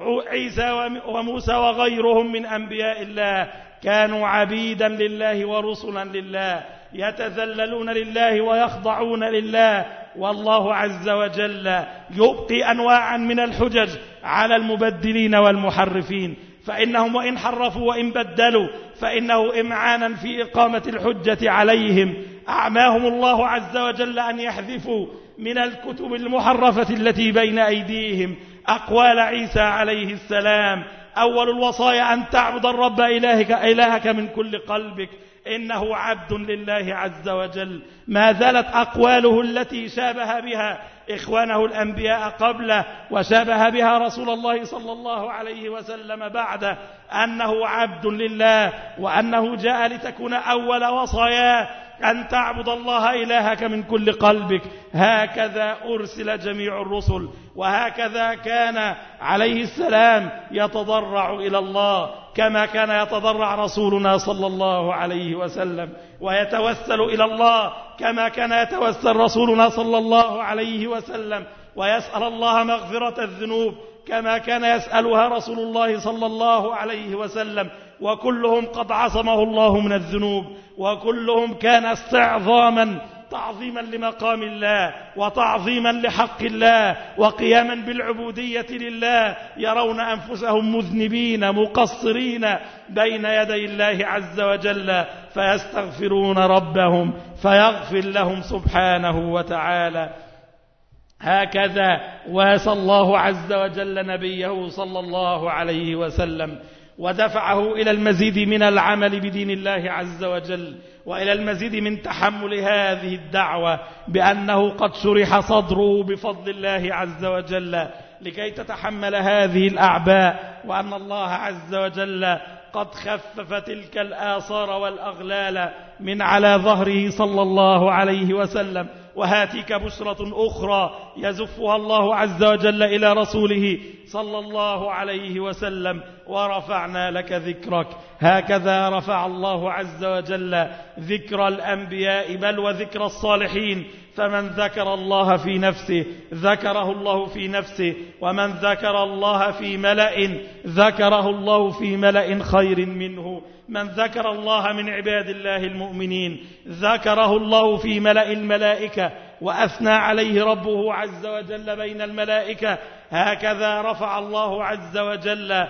عيسى وموسى وغيرهم من أنبياء الله، كانوا عبيدا لله ورسلا لله، يتذللون لله ويخضعون لله. والله عز وجل يبقي أنواعا من الحجج على المبدلين والمحرفين، فإنهم وإن حرفوا وإن بدلوا فإنه إمعانا في إقامة الحجة عليهم أعماهم الله عز وجل أن يحذفوا من الكتب المحرفة التي بين أيديهم أقوال عيسى عليه السلام: أول الوصايا أن تعبد الرب إلهك, إلهك من كل قلبك، إنه عبد لله عز وجل. ما زالت أقواله التي شابه بها إخوانه الأنبياء قبله وشابه بها رسول الله صلى الله عليه وسلم بعده، أنه عبد لله، وأنه جاء لتكون أول وصاياه أن تعبد الله إلهك من كل قلبك. هكذا أرسل جميع الرسل، وهكذا كان عليه السلام يتضرع إلى الله، كما كان يتضرع رسولنا صلى الله عليه وسلم، ويتوسل إلى الله كما كان يتوسل رسولنا صلى الله عليه وسلم، ويسأل الله مغفرة الذنوب كما كان يسألها رسول الله صلى الله عليه وسلم. وكلهم قد عصمه الله من الذنوب، وكلهم كان استعظاما تعظيما لمقام الله وتعظيما لحق الله وقياما بالعبودية لله، يرون أنفسهم مذنبين مقصرين بين يدي الله عز وجل، فيستغفرون ربهم فيغفر لهم سبحانه وتعالى. هكذا واسى الله عز وجل نبيه صلى الله عليه وسلم، ودفعه إلى المزيد من العمل بدين الله عز وجل، وإلى المزيد من تحمل هذه الدعوة، بأنه قد شرح صدره بفضل الله عز وجل لكي تتحمل هذه الأعباء، وأن الله عز وجل قد خفف تلك الآثار والأغلال من على ظهره صلى الله عليه وسلم، وهاتيك بشرة أخرى يزفها الله عز وجل إلى رسوله صلى الله عليه وسلم: ورفعنا لك ذكرك. هكذا رفع الله عز وجل ذكر الأنبياء بل وذكر الصالحين. فمن ذكر الله في نفسه ذكره الله في نفسه، ومن ذكر الله في ملأ ذكره الله في ملأ خير منه. من ذكر الله من عباد الله المؤمنين ذكره الله في ملأ الملائكة وأثنى عليه ربه عز وجل بين الملائكة. هكذا رفع الله عز وجل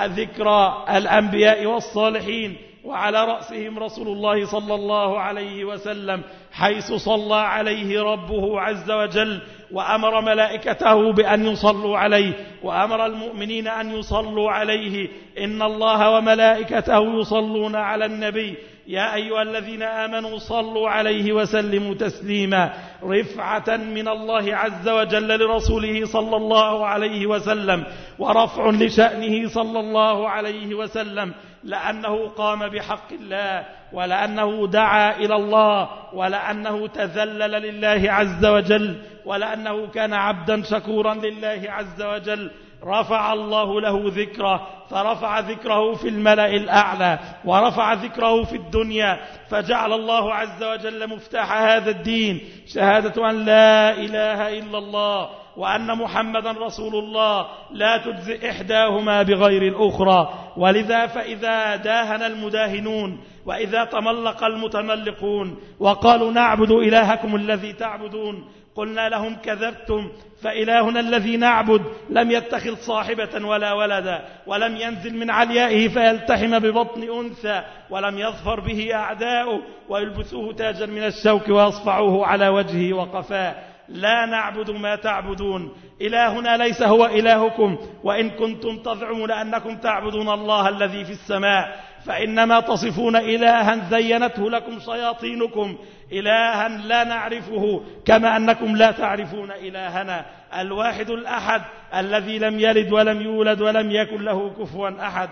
ذكر الأنبياء والصالحين، وعلى رأسهم رسول الله صلى الله عليه وسلم، حيث صلى عليه ربه عز وجل وأمر ملائكته بأن يصلوا عليه، وأمر المؤمنين أن يصلوا عليه: إن الله وملائكته يصلون على النبي يا أيها الذين آمنوا صلوا عليه وسلموا تسليما. رفعة من الله عز وجل لرسوله صلى الله عليه وسلم، ورفع لشأنه صلى الله عليه وسلم، لأنه قام بحق الله، ولأنه دعا إلى الله، ولأنه تذلل لله عز وجل، ولأنه كان عبدا شكورا لله عز وجل. رفع الله له ذكره، فرفع ذكره في الملأ الأعلى، ورفع ذكره في الدنيا، فجعل الله عز وجل مفتاح هذا الدين شهادة أن لا إله إلا الله وأن محمدا رسول الله، لا تجزئ إحداهما بغير الأخرى. ولذا فإذا داهن المداهنون وإذا تملق المتملقون وقالوا نعبد إلهكم الذي تعبدون، قلنا لهم كذبتم، فإلهنا الذي نعبد لم يتخذ صاحبة ولا ولدا، ولم ينزل من عليائه فيلتحم ببطن أنثى، ولم يظفر به أعداؤه ويلبسوه تاجا من الشوك ويصفعوه على وجهه وقفاه. لا نعبد ما تعبدون، إلهنا ليس هو إلهكم، وإن كنتم تزعمون أنكم تعبدون الله الذي في السماء فإنما تصفون إلها زينته لكم شياطينكم، إلها لا نعرفه، كما أنكم لا تعرفون إلهنا الواحد الأحد الذي لم يلد ولم يولد ولم يكن له كفوا أحد.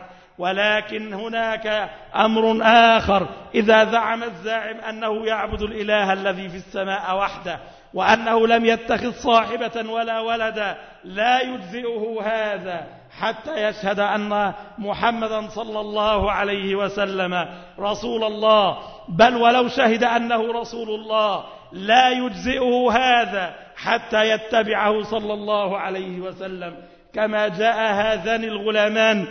ولكن هناك أمر آخر: إذا زعم الزاعم أنه يعبد الإله الذي في السماء وحده وأنه لم يتخذ صاحبة ولا ولدا، لا يجزئه هذا حتى يشهد أن محمدا صلى الله عليه وسلم رسول الله، بل ولو شهد أنه رسول الله لا يجزئه هذا حتى يتبعه صلى الله عليه وسلم. كما جاء هذان الغلامان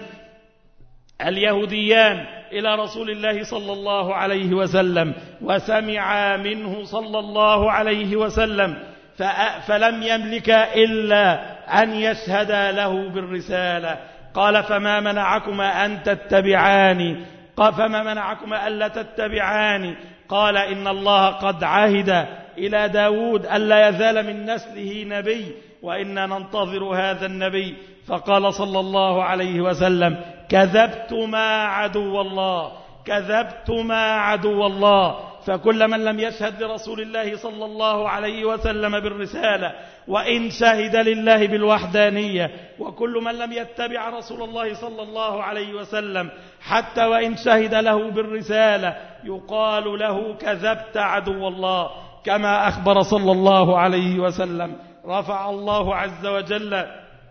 اليهوديان إلى رسول الله صلى الله عليه وسلم وسمع منه صلى الله عليه وسلم، فلم يملك إلا أن يشهد له بالرسالة. قال: فما منعكما أن تتبعاني؟ قال: فما منعكما ألا تتبعاني؟ قال: إن الله قد عهد إلى داود ألا يزال من نسله نبي، وإنا ننتظر هذا النبي. فقال صلى الله عليه وسلم: كذبتما عدو الله، كذبتما عدو الله. فكل من لم يشهد لرسول الله صلى الله عليه وسلم بالرسالة وإن شهد لله بالوحدانية، وكل من لم يتبع رسول الله صلى الله عليه وسلم حتى وإن شهد له بالرسالة، يقال له: كذبت عدو الله. كما أخبر صلى الله عليه وسلم، رفع الله عز وجل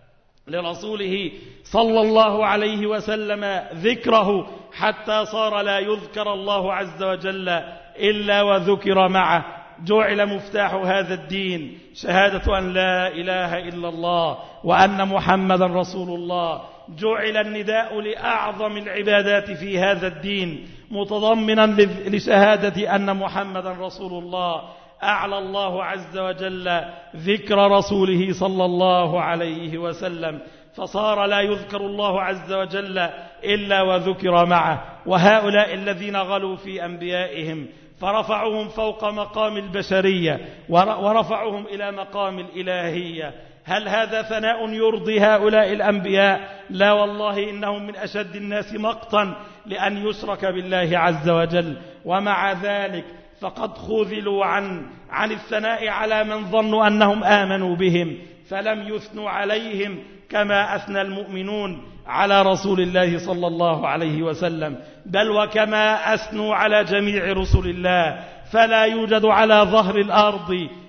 لرسوله صلى الله عليه وسلم ذكره حتى صار لا يذكر الله عز وجل إلا وذكر معه. جعل مفتاح هذا الدين شهادة أن لا إله إلا الله وأن محمدا رسول الله. جعل النداء لأعظم العبادات في هذا الدين متضمنا لشهادة أن محمدا رسول الله. أعلى الله عز وجل ذكر رسوله صلى الله عليه وسلم، فصار لا يذكر الله عز وجل إلا وذكر معه. وهؤلاء الذين غلوا في أنبيائهم فرفعوهم فوق مقام البشرية ورفعوهم إلى مقام الإلهية، هل هذا ثناء يرضي هؤلاء الأنبياء؟ لا والله، إنهم من أشد الناس مقتا لأن يشرك بالله عز وجل. ومع ذلك فقد خذلوا عن عن الثناء على من ظنوا أنهم آمنوا بهم، فلم يثنوا عليهم كما أثنى المؤمنون على رسول الله صلى الله عليه وسلم، بل وكما أثنوا على جميع رسل الله. فلا يوجد على ظهر الأرض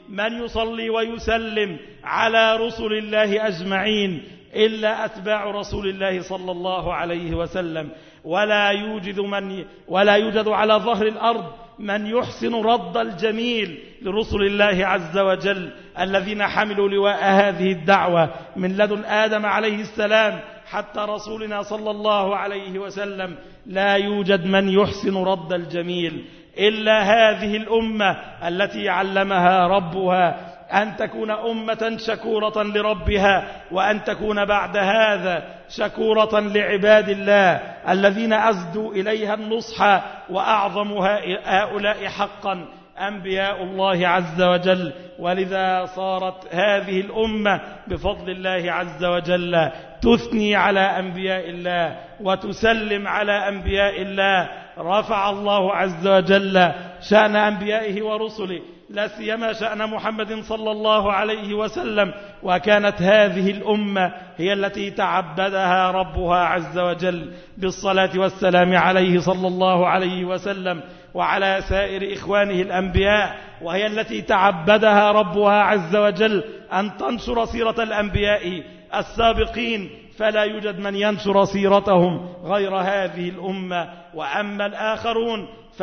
من يصلي ويسلم على رسل الله أجمعين إلا أتباع رسول الله صلى الله عليه وسلم، ولا يوجد من ولا يوجد على ظهر الأرض من يحسن رد الجميل لرسل الله عز وجل الذين حملوا لواء هذه الدعوة من لدن آدم عليه السلام حتى رسولنا صلى الله عليه وسلم. لا يوجد من يحسن رد الجميل إلا هذه الأمة التي علمها ربها أن تكون أمة شكورة لربها، وأن تكون بعد هذا شكورة لعباد الله الذين أسدوا إليها النصح، وأعظم هؤلاء حقا أنبياء الله عز وجل. ولذا صارت هذه الأمة بفضل الله عز وجل تثني على أنبياء الله وتسلم على أنبياء الله. رفع الله عز وجل شأن أنبيائه ورسله، لا سيما شأن محمد صلى الله عليه وسلم، وكانت هذه الأمة هي التي تعبدها ربها عز وجل بالصلاة والسلام عليه صلى الله عليه وسلم وعلى سائر إخوانه الأنبياء، وهي التي تعبدها ربها عز وجل أن تنشر سيرة الأنبياء السابقين، فلا يوجد من ينشر سيرتهم غير هذه الأمة. وأما الآخرون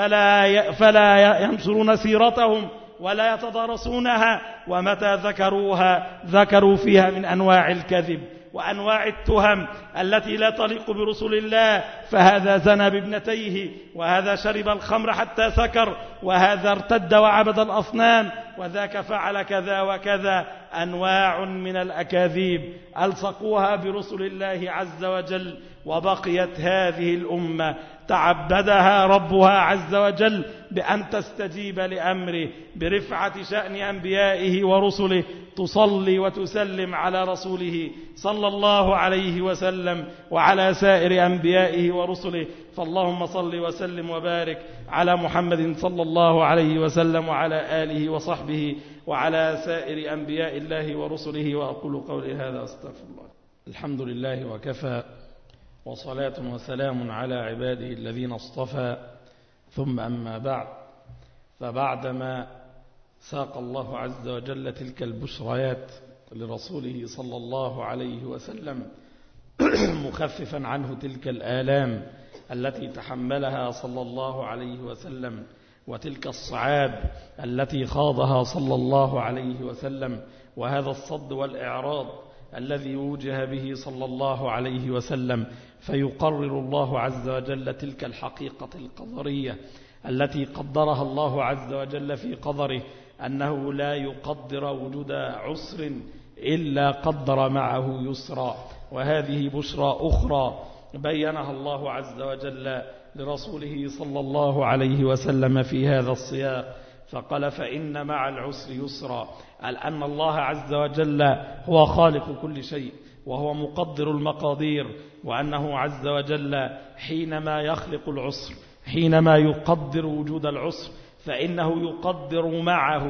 فلا فلا ينشرون سيرتهم ولا يتدارسونها، ومتى ذكروها ذكروا فيها من أنواع الكذب وأنواع التهم التي لا تليق برسل الله. فهذا زنى بابنتيه، وهذا شرب الخمر حتى سكر، وهذا ارتد وعبد الأصنام، وذاك فعل كذا وكذا. أنواع من الأكاذيب ألصقوها برسل الله عز وجل، وبقيت هذه الأمة تعبدها ربها عز وجل بأن تستجيب لأمره برفعة شأن أنبيائه ورسله، تصلي وتسلم على رسوله صلى الله عليه وسلم وعلى سائر أنبيائه ورسله. فاللهم صل وسلم وبارك على محمد صلى الله عليه وسلم وعلى آله وصحبه وعلى سائر أنبياء الله ورسله. وأقول قولي هذا أستغفر الله. الحمد لله وكفى، وصلاة وسلام على عباده الذين اصطفى، ثم أما بعد، فبعدما ساق الله عز وجل تلك البشريات لرسوله صلى الله عليه وسلم مخففا عنه تلك الآلام التي تحملها صلى الله عليه وسلم، وتلك الصعاب التي خاضها صلى الله عليه وسلم، وهذا الصد والإعراض الذي وجه به صلى الله عليه وسلم، فيقرر الله عز وجل تلك الحقيقة القدرية التي قدرها الله عز وجل في قدره، أنه لا يقدر وجود عسر إلا قدر معه يسرا. وهذه بشرى أخرى بينها الله عز وجل لرسوله صلى الله عليه وسلم في هذا السياق، فقال فإن مع العسر يسرا، أن الله عز وجل هو خالق كل شيء وهو مقدر المقادير، وأنه عز وجل حينما يخلق العسر، حينما يقدر وجود العسر، فإنه يقدر معه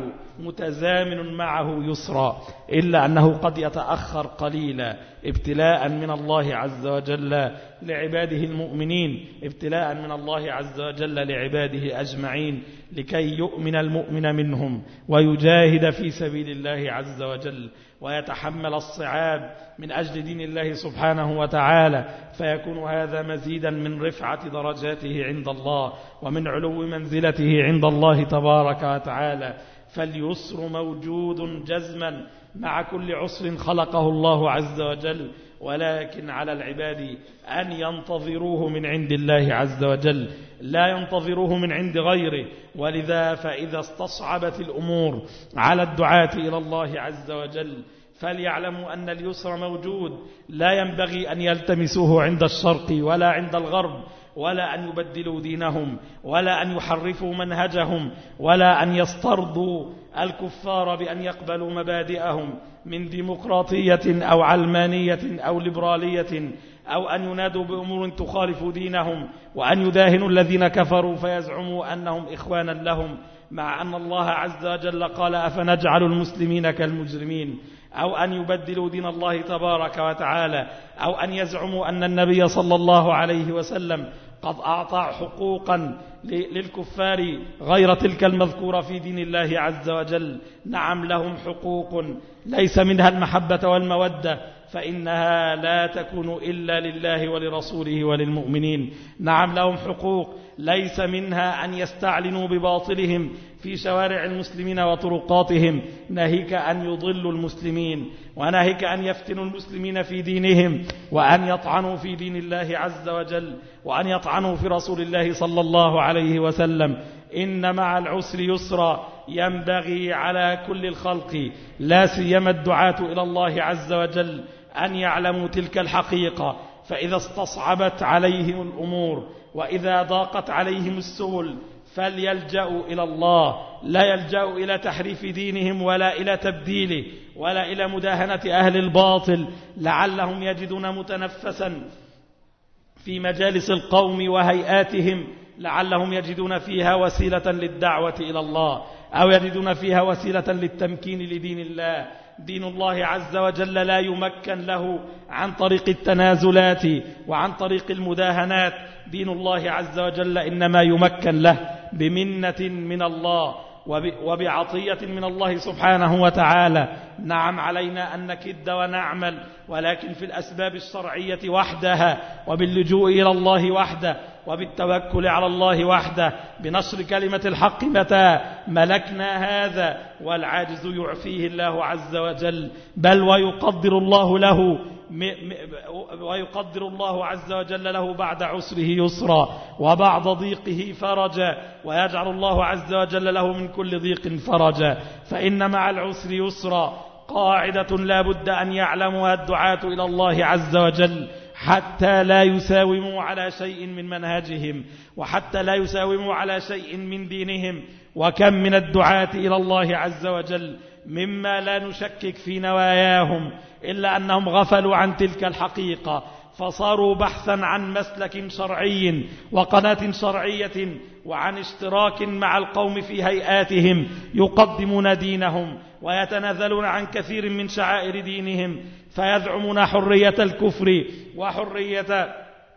متزامن معه يسرا، إلا أنه قد يتأخر قليلا ابتلاء من الله عز وجل لعباده المؤمنين، ابتلاء من الله عز وجل لعباده أجمعين، لكي يؤمن المؤمن منهم ويجاهد في سبيل الله عز وجل ويتحمل الصعاب من أجل دين الله سبحانه وتعالى، فيكون هذا مزيدا من رفعة درجاته عند الله ومن علو منزلته عند الله تبارك وتعالى. فاليسر موجود جزما مع كل عسر خلقه الله عز وجل، ولكن على العباد أن ينتظروه من عند الله عز وجل، لا ينتظروه من عند غيره. ولذا فإذا استصعبت الأمور على الدعاة إلى الله عز وجل فليعلموا أن اليسر موجود، لا ينبغي أن يلتمسوه عند الشرق ولا عند الغرب، ولا أن يبدلوا دينهم، ولا أن يحرفوا منهجهم، ولا أن يسترضوا الكفار بأن يقبلوا مبادئهم من ديمقراطية أو علمانية أو ليبرالية، أو أن ينادوا بأمور تخالف دينهم، وأن يداهنوا الذين كفروا فيزعموا أنهم إخوانا لهم، مع أن الله عز وجل قال أفنجعل المسلمين كالمجرمين، أو أن يبدلوا دين الله تبارك وتعالى، أو أن يزعموا أن النبي صلى الله عليه وسلم قد أعطى حقوقا للكفار غير تلك المذكورة في دين الله عز وجل. نعم لهم حقوق ليس منها المحبة والمودة، فإنها لا تكون إلا لله ولرسوله وللمؤمنين. نعم لهم حقوق ليس منها أن يستعلنوا بباطلهم في شوارع المسلمين وطرقاتهم، ناهيك أن يضلوا المسلمين، وناهيك أن يفتنوا المسلمين في دينهم، وأن يطعنوا في دين الله عز وجل، وأن يطعنوا في رسول الله صلى الله عليه وسلم. إن مع العسر يسرا، ينبغي على كل الخلق لا سيما الدعاة إلى الله عز وجل أن يعلموا تلك الحقيقة. فإذا استصعبت عليهم الأمور وإذا ضاقت عليهم السبل فليلجأوا إلى الله، لا يلجأوا إلى تحريف دينهم ولا إلى تبديله ولا إلى مداهنة أهل الباطل، لعلهم يجدون متنفسا في مجالس القوم وهيئاتهم، لعلهم يجدون فيها وسيلة للدعوة إلى الله، أو يجدون فيها وسيلة للتمكين لدين الله. دين الله عز وجل لا يمكن له عن طريق التنازلات وعن طريق المداهنات. دين الله عز وجل إنما يمكن له بمنة من الله وبعطية من الله سبحانه وتعالى. نعم علينا أن نكد ونعمل، ولكن في الأسباب الشرعية وحدها، وباللجوء إلى الله وحده، وبالتوكل على الله وحده، بنشر كلمة الحق متى ملكنا هذا، والعاجز يعفيه الله عز وجل، بل ويقدر الله له ويقدر الله عز وجل له بعد عسره يسرا، وبعد ضيقه فرجا، ويجعل الله عز وجل له من كل ضيق فرجا. فإن مع العسر يسرا قاعدة لا بد أن يعلمها الدعاة إلى الله عز وجل، حتى لا يساوموا على شيء من منهجهم، وحتى لا يساوموا على شيء من دينهم. وكم من الدعاة إلى الله عز وجل مما لا نشكك في نواياهم، إلا أنهم غفلوا عن تلك الحقيقة، فصاروا بحثا عن مسلك شرعي وقناة شرعية، وعن اشتراك مع القوم في هيئاتهم يقدمون دينهم ويتنازلون عن كثير من شعائر دينهم، فيزعمون حرية الكفر وحرية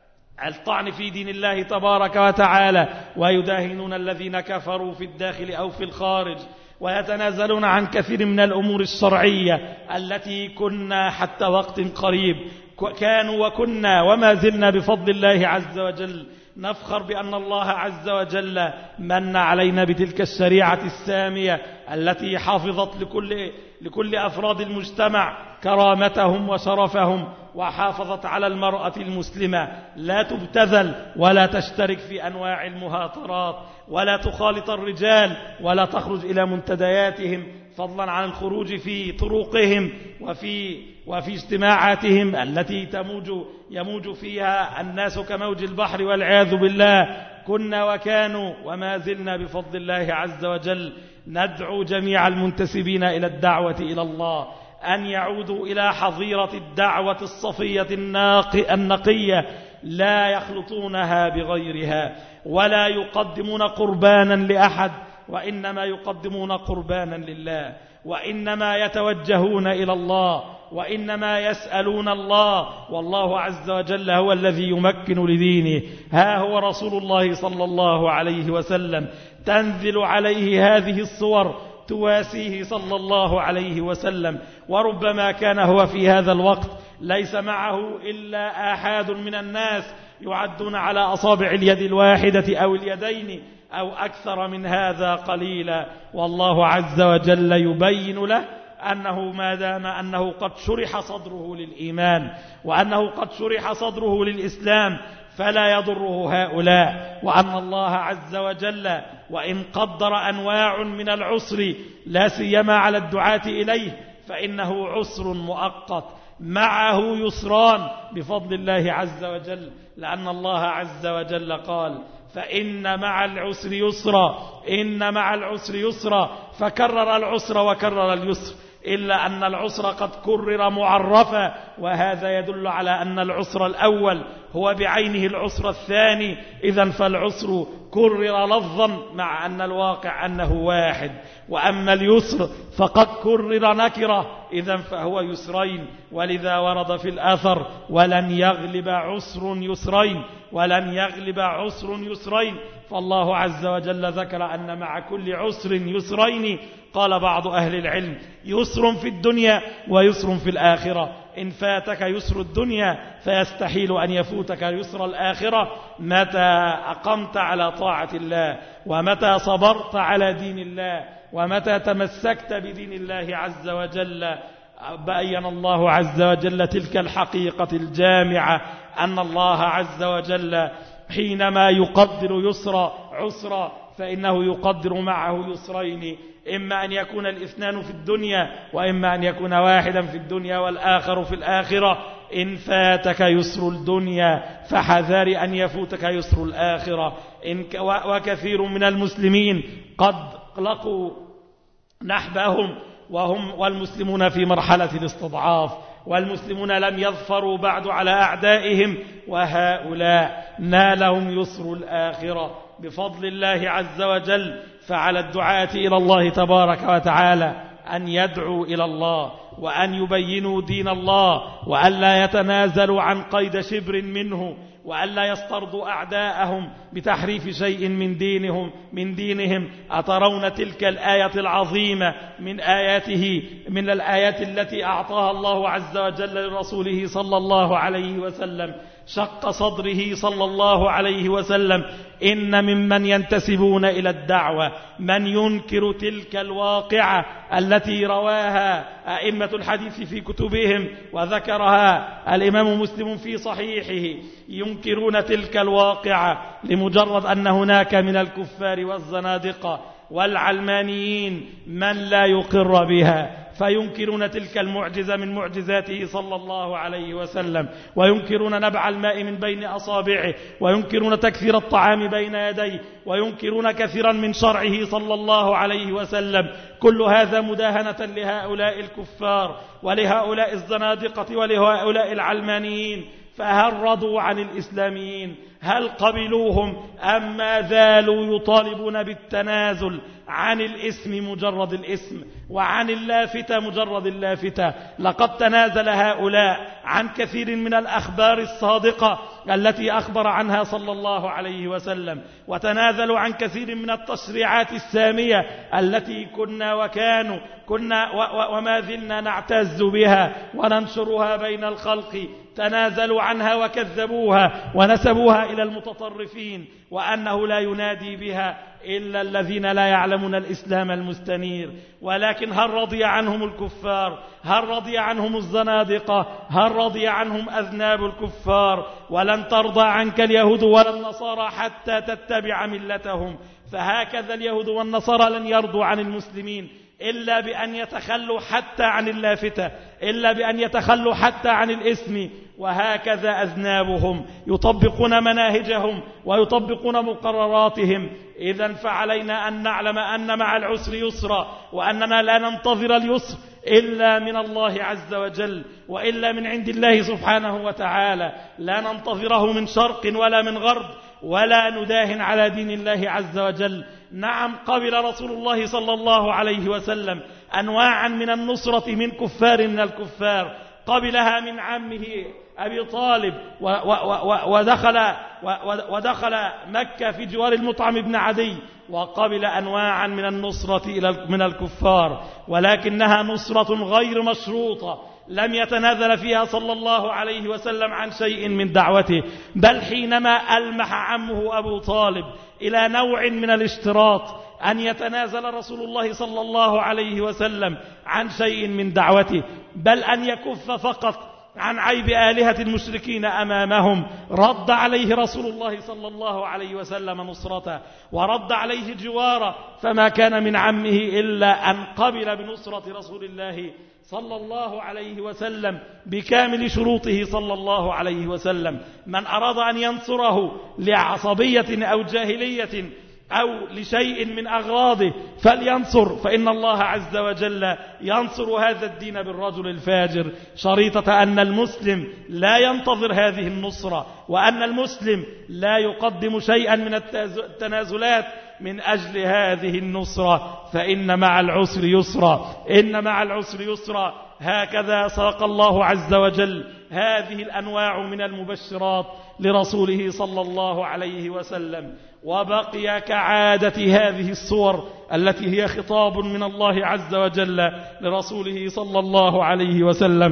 الطعن في دين الله تبارك وتعالى، ويداهنون الذين كفروا في الداخل أو في الخارج، ويتنازلون عن كثير من الأمور الشرعية التي كنا حتى وقت قريب كانوا وكنا وما زلنا بفضل الله عز وجل نفخر بأن الله عز وجل من علينا بتلك الشريعة السامية التي حافظت لكل, لكل أفراد المجتمع كرامتهم وشرفهم، وحافظت على المرأة المسلمة لا تبتذل ولا تشترك في أنواع المهاترات، ولا تخالط الرجال، ولا تخرج إلى منتدياتهم، فضلا عن الخروج في طرقهم وفي, وفي اجتماعاتهم التي تموج يموج فيها الناس كموج البحر والعياذ بالله. كنا وكانوا وما زلنا بفضل الله عز وجل ندعو جميع المنتسبين إلى الدعوة إلى الله أن يعودوا إلى حظيرة الدعوة الصفية النقية، لا يخلطونها بغيرها، ولا يقدمون قربانا لأحد، وإنما يقدمون قربانا لله، وإنما يتوجهون إلى الله، وإنما يسألون الله، والله عز وجل هو الذي يمكن لدينه. ها هو رسول الله صلى الله عليه وسلم تنزل عليه هذه الصور تواسيه صلى الله عليه وسلم، وربما كان هو في هذا الوقت ليس معه إلا آحاد من الناس يعدون على أصابع اليد الواحدة أو اليدين أو أكثر من هذا قليلا، والله عز وجل يبين له أنه ما دام أنه قد شرح صدره للإيمان، وأنه قد شرح صدره للإسلام، فلا يضره هؤلاء، وأن الله عز وجل وإن قدر أنواع من العسر لا سيما على الدعاة إليه فإنه عسر مؤقت معه يسران بفضل الله عز وجل، لأن الله عز وجل قال فإن مع العسر يسرا، إن مع العسر يسرا، فكرر العسر وكرر اليسر، إلا أن العسر قد كرر معرفا، وهذا يدل على أن العسر الأول هو بعينه العسر الثاني، إذن فالعسر كرر لفظا مع أن الواقع أنه واحد. وأما اليسر فقد كرر نكرة، إذن فهو يسرين، ولذا ورد في الآثر ولن يغلب عسر يسرين، ولن يغلب عسر يسرين. فالله عز وجل ذكر أن مع كل عسر يسرين. قال بعض أهل العلم: يسر في الدنيا ويسر في الآخرة. إن فاتك يسر الدنيا فيستحيل أن يفوتك يسر الآخرة متى أقمت على طاعة الله، ومتى صبرت على دين الله، ومتى تمسكت بدين الله عز وجل. بين الله عز وجل تلك الحقيقة الجامعة، أن الله عز وجل حينما يقدر يسرا عسرا فإنه يقدر معه يسرين، إما أن يكون الاثنان في الدنيا، وإما أن يكون واحدا في الدنيا والآخر في الآخرة. إن فاتك يسر الدنيا فحذر أن يفوتك يسر الآخرة. إن وكثير من المسلمين قد لقوا نحبهم وهم والمسلمون في مرحلة الاستضعاف، والمسلمون لم يظفروا بعد على أعدائهم، وهؤلاء نالهم يسر الآخرة بفضل الله عز وجل. فعلى الدعاة إلى الله تبارك وتعالى أن يدعوا إلى الله، وأن يبينوا دين الله، وأن لا يتنازلوا عن قيد شبر منه، وأن لا يسترضوا أعداءهم بتحريف شيء من دينهم من دينهم. أترون تلك الآية العظيمة من آياته من الآيات التي أعطاها الله عز وجل لرسوله صلى الله عليه وسلم؟ شق صدره صلى الله عليه وسلم: إن ممن ينتسبون إلى الدعوة من ينكر تلك الواقعة التي رواها أئمة الحديث في كتبهم، وذكرها الإمام مسلم في صحيحه. ينكرون تلك الواقعة لمجرد أن هناك من الكفار والزنادقة والعلمانيين من لا يقر بها، فينكرون تلك المعجزة من معجزاته صلى الله عليه وسلم، وينكرون نبع الماء من بين أصابعه، وينكرون تكثير الطعام بين يديه، وينكرون كثيرا من شرعه صلى الله عليه وسلم. كل هذا مداهنة لهؤلاء الكفار ولهؤلاء الزنادقة ولهؤلاء العلمانيين. فهل رضوا عن الإسلاميين؟ هل قبلوهم؟ أم ما زالوا يطالبون بالتنازل عن الاسم مجرد الاسم، وعن اللافتة مجرد اللافتة؟ لقد تنازل هؤلاء عن كثير من الأخبار الصادقة التي أخبر عنها صلى الله عليه وسلم، وتنازلوا عن كثير من التشريعات السامية التي كنا وكانوا كنا وما زلنا نعتز بها وننشرها بين الخلق. تنازلوا عنها وكذبوها ونسبوها إلى المتطرفين، وأنه لا ينادي بها إلا الذين لا يعلمون الإسلام المستنير. ولكن هل رضي عنهم الكفار؟ هل رضي عنهم الزنادقة؟ هل رضي عنهم أذناب الكفار؟ ولن ترضى عنك اليهود ولا النصارى حتى تتبع ملتهم. فهكذا اليهود والنصارى لن يرضوا عن المسلمين إلا بأن يتخلوا حتى عن اللافتة، إلا بأن يتخلوا حتى عن الاسم. وهكذا أذنابهم يطبقون مناهجهم ويطبقون مقرراتهم. إذن فعلينا أن نعلم أن مع العسر يسرا، وأننا لا ننتظر اليسر إلا من الله عز وجل، وإلا من عند الله سبحانه وتعالى. لا ننتظره من شرق ولا من غرب، ولا نداهن على دين الله عز وجل. نعم، قبل رسول الله صلى الله عليه وسلم أنواعا من النصرة من كفار من الكفار. قبلها من عمه أبي طالب، ودخل, ودخل مكة في جوار المطعم بن عدي، وقبل أنواعا من النصرة من الكفار، ولكنها نصرة غير مشروطة. لم يتنازل فيها صلى الله عليه وسلم عن شيء من دعوته، بل حينما ألمح عمه أبو طالب إلى نوع من الاشتراط أن يتنازل رسول الله صلى الله عليه وسلم عن شيء من دعوته، بل أن يكف فقط عن عيب آلهة المشركين أمامهم، رد عليه رسول الله صلى الله عليه وسلم نصرته، ورد عليه جواره. فما كان من عمه إلا أن قبل بنصرة رسول الله صلى الله عليه وسلم بكامل شروطه صلى الله عليه وسلم. من أراد أن ينصره لعصبية أو جاهلية أو لشيء من أغراضه فلينصر، فإن الله عز وجل ينصر هذا الدين بالرجل الفاجر، شريطة أن المسلم لا ينتظر هذه النصرة، وأن المسلم لا يقدم شيئا من التنازلات من أجل هذه النصرة. فإن مع العسر يسرا، إن مع العسر يسرا. هكذا ساق الله عز وجل هذه الأنواع من المبشرات لرسوله صلى الله عليه وسلم. وبقي كعادة هذه الصور التي هي خطاب من الله عز وجل لرسوله صلى الله عليه وسلم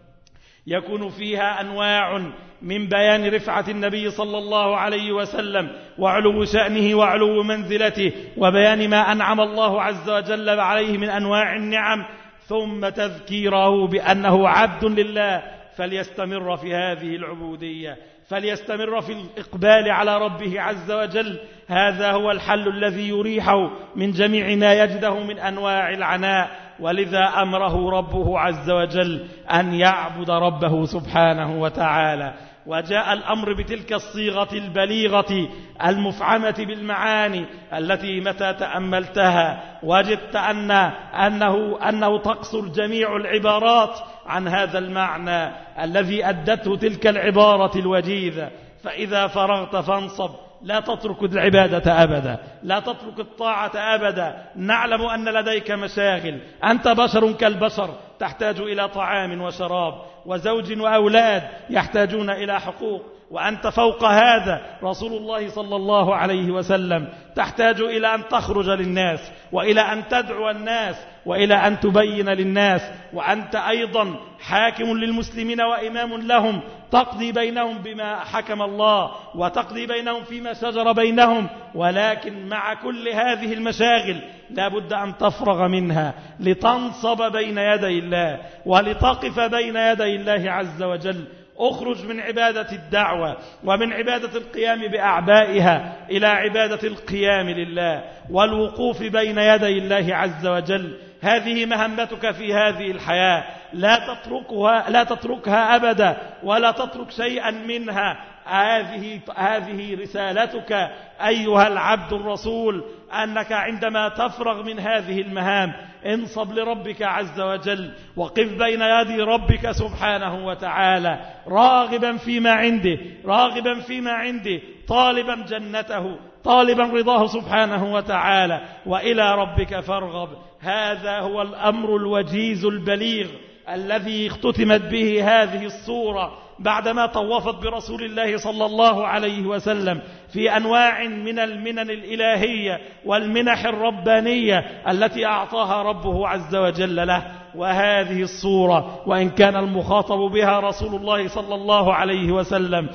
يكون فيها أنواع من بيان رفعة النبي صلى الله عليه وسلم وعلو شأنه وعلو منزلته وبيان ما أنعم الله عز وجل عليه من أنواع النعم، ثم تذكيره بأنه عبد لله فليستمر في هذه العبودية، فليستمر في الإقبال على ربه عز وجل. هذا هو الحل الذي يريحه من جميع ما يجده من أنواع العناء، ولذا أمره ربه عز وجل أن يعبد ربه سبحانه وتعالى. وجاء الأمر بتلك الصيغة البليغة المفعمة بالمعاني التي متى تأملتها وجدت أن أنه, أنه تقصر جميع العبارات عن هذا المعنى الذي أدته تلك العبارة الوجيزة. فإذا فرغت فانصب، لا تترك العبادة أبدا، لا تترك الطاعة أبدا. نعلم أن لديك مشاغل، أنت بشر كالبشر، تحتاج إلى طعام وشراب وزوج وأولاد يحتاجون إلى حقوق، وأنت فوق هذا رسول الله صلى الله عليه وسلم تحتاج إلى أن تخرج للناس وإلى أن تدعو الناس وإلى أن تبين للناس، وأنت أيضا حاكم للمسلمين وإمام لهم، تقضي بينهم بما حكم الله وتقضي بينهم فيما شجر بينهم. ولكن مع كل هذه المشاغل لا بد أن تفرغ منها لتنصب بين يدي الله ولتقف بين يدي الله عز وجل. اخرج من عبادة الدعوة ومن عبادة القيام بأعبائها إلى عبادة القيام لله والوقوف بين يدي الله عز وجل. هذه مهمتك في هذه الحياة، لا تتركها, لا تتركها أبدا ولا تترك شيئا منها. هذه, هذه رسالتك أيها العبد الرسول، أنك عندما تفرغ من هذه المهام انصب لربك عز وجل وقف بين يدي ربك سبحانه وتعالى راغبا فيما عنده راغبا فيما عنده طالبا جنته طالبا رضاه سبحانه وتعالى، وإلى ربك فارغب. هذا هو الأمر الوجيز البليغ الذي اختتمت به هذه الصورة بعدما طوفت برسول الله صلى الله عليه وسلم في أنواع من المنن الإلهية والمنح الربانية التي أعطاها ربه عز وجل له. وهذه الصورة وإن كان المخاطب بها رسول الله صلى الله عليه وسلم،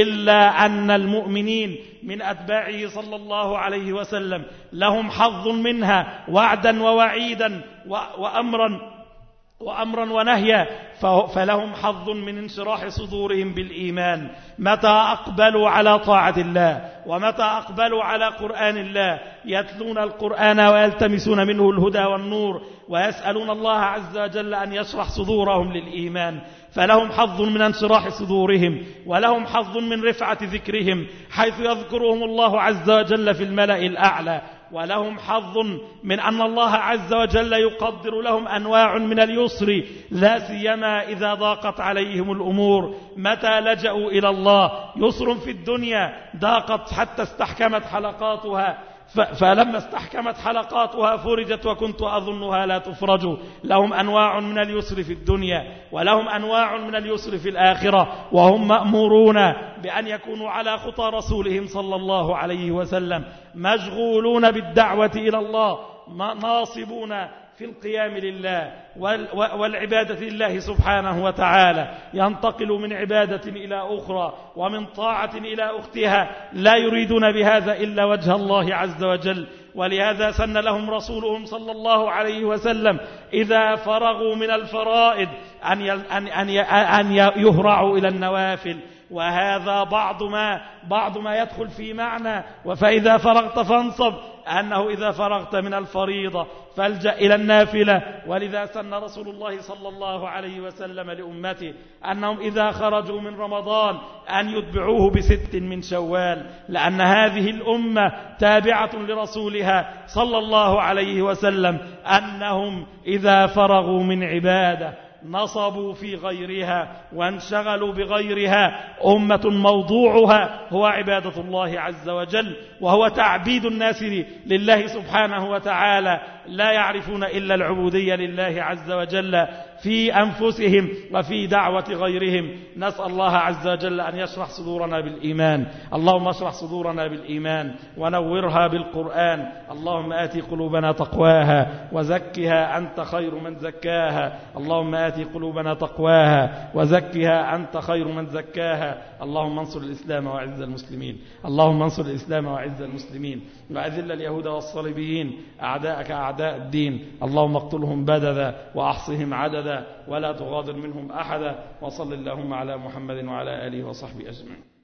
إلا أن المؤمنين من أتباعه صلى الله عليه وسلم لهم حظ منها وعدا ووعيدا وأمرا وأمرا ونهيا، فلهم حظ من انشراح صدورهم بالإيمان متى أقبلوا على طاعة الله ومتى أقبلوا على قرآن الله، يتلون القرآن ويلتمسون منه الهدى والنور ويسألون الله عز وجل أن يشرح صدورهم للإيمان. فلهم حظ من انشراح صدورهم ولهم حظ من رفعة ذكرهم حيث يذكرهم الله عز وجل في الملأ الأعلى، ولهم حظ من أن الله عز وجل يقدر لهم أنواع من اليسر، لا سيما إذا ضاقت عليهم الأمور. متى لجأوا إلى الله يسر في الدنيا ضاقت حتى استحكمت حلقاتها، فلما استحكمت حلقاتها فرجت وكنت أظنها لا تفرج. لهم أنواع من اليسر في الدنيا ولهم أنواع من اليسر في الآخرة، وهم مأمورون بأن يكونوا على خطى رسولهم صلى الله عليه وسلم، مشغولون بالدعوة إلى الله، ناصبون في القيام لله والعبادة لله سبحانه وتعالى. ينتقل من عبادة إلى أخرى ومن طاعة إلى أختها، لا يريدون بهذا إلا وجه الله عز وجل. ولهذا سن لهم رسولهم صلى الله عليه وسلم إذا فرغوا من الفرائض أن أن يهرعوا إلى النوافل، وهذا بعض ما بعض ما يدخل في معنى فإذا فرغت فانصب، أنه إذا فرغت من الفريضة فالجأ إلى النافلة. ولذا سن رسول الله صلى الله عليه وسلم لأمته أنهم إذا خرجوا من رمضان أن يتبعوه بست من شوال، لأن هذه الأمة تابعة لرسولها صلى الله عليه وسلم، أنهم إذا فرغوا من عبادة نصبوا في غيرها وانشغلوا بغيرها. أمة موضوعها هو عبادة الله عز وجل وهو تعبيد الناس لله سبحانه وتعالى، لا يعرفون إلا العبودية لله عز وجل. في أنفسهم وفي دعوة غيرهم. نسأل الله عز وجل أن يشرح صدورنا بالإيمان. اللهم اشرح صدورنا بالإيمان ونورها بالقرآن. اللهم آت قلوبنا تقواها وزكها أنت خير من زكاها. اللهم آت قلوبنا تقواها وزكها أنت خير من زكاها. اللهم انصر الإسلام وأعز المسلمين. اللهم انصر الإسلام وأعز المسلمين وأذل اليهود والصليبيين أعداءك أعداء الدين. اللهم اقتلهم بددا وأحصهم عددا ولا تغادر منهم أحدا. وصل اللهم على محمد وعلى آله وصحبه أجمعين.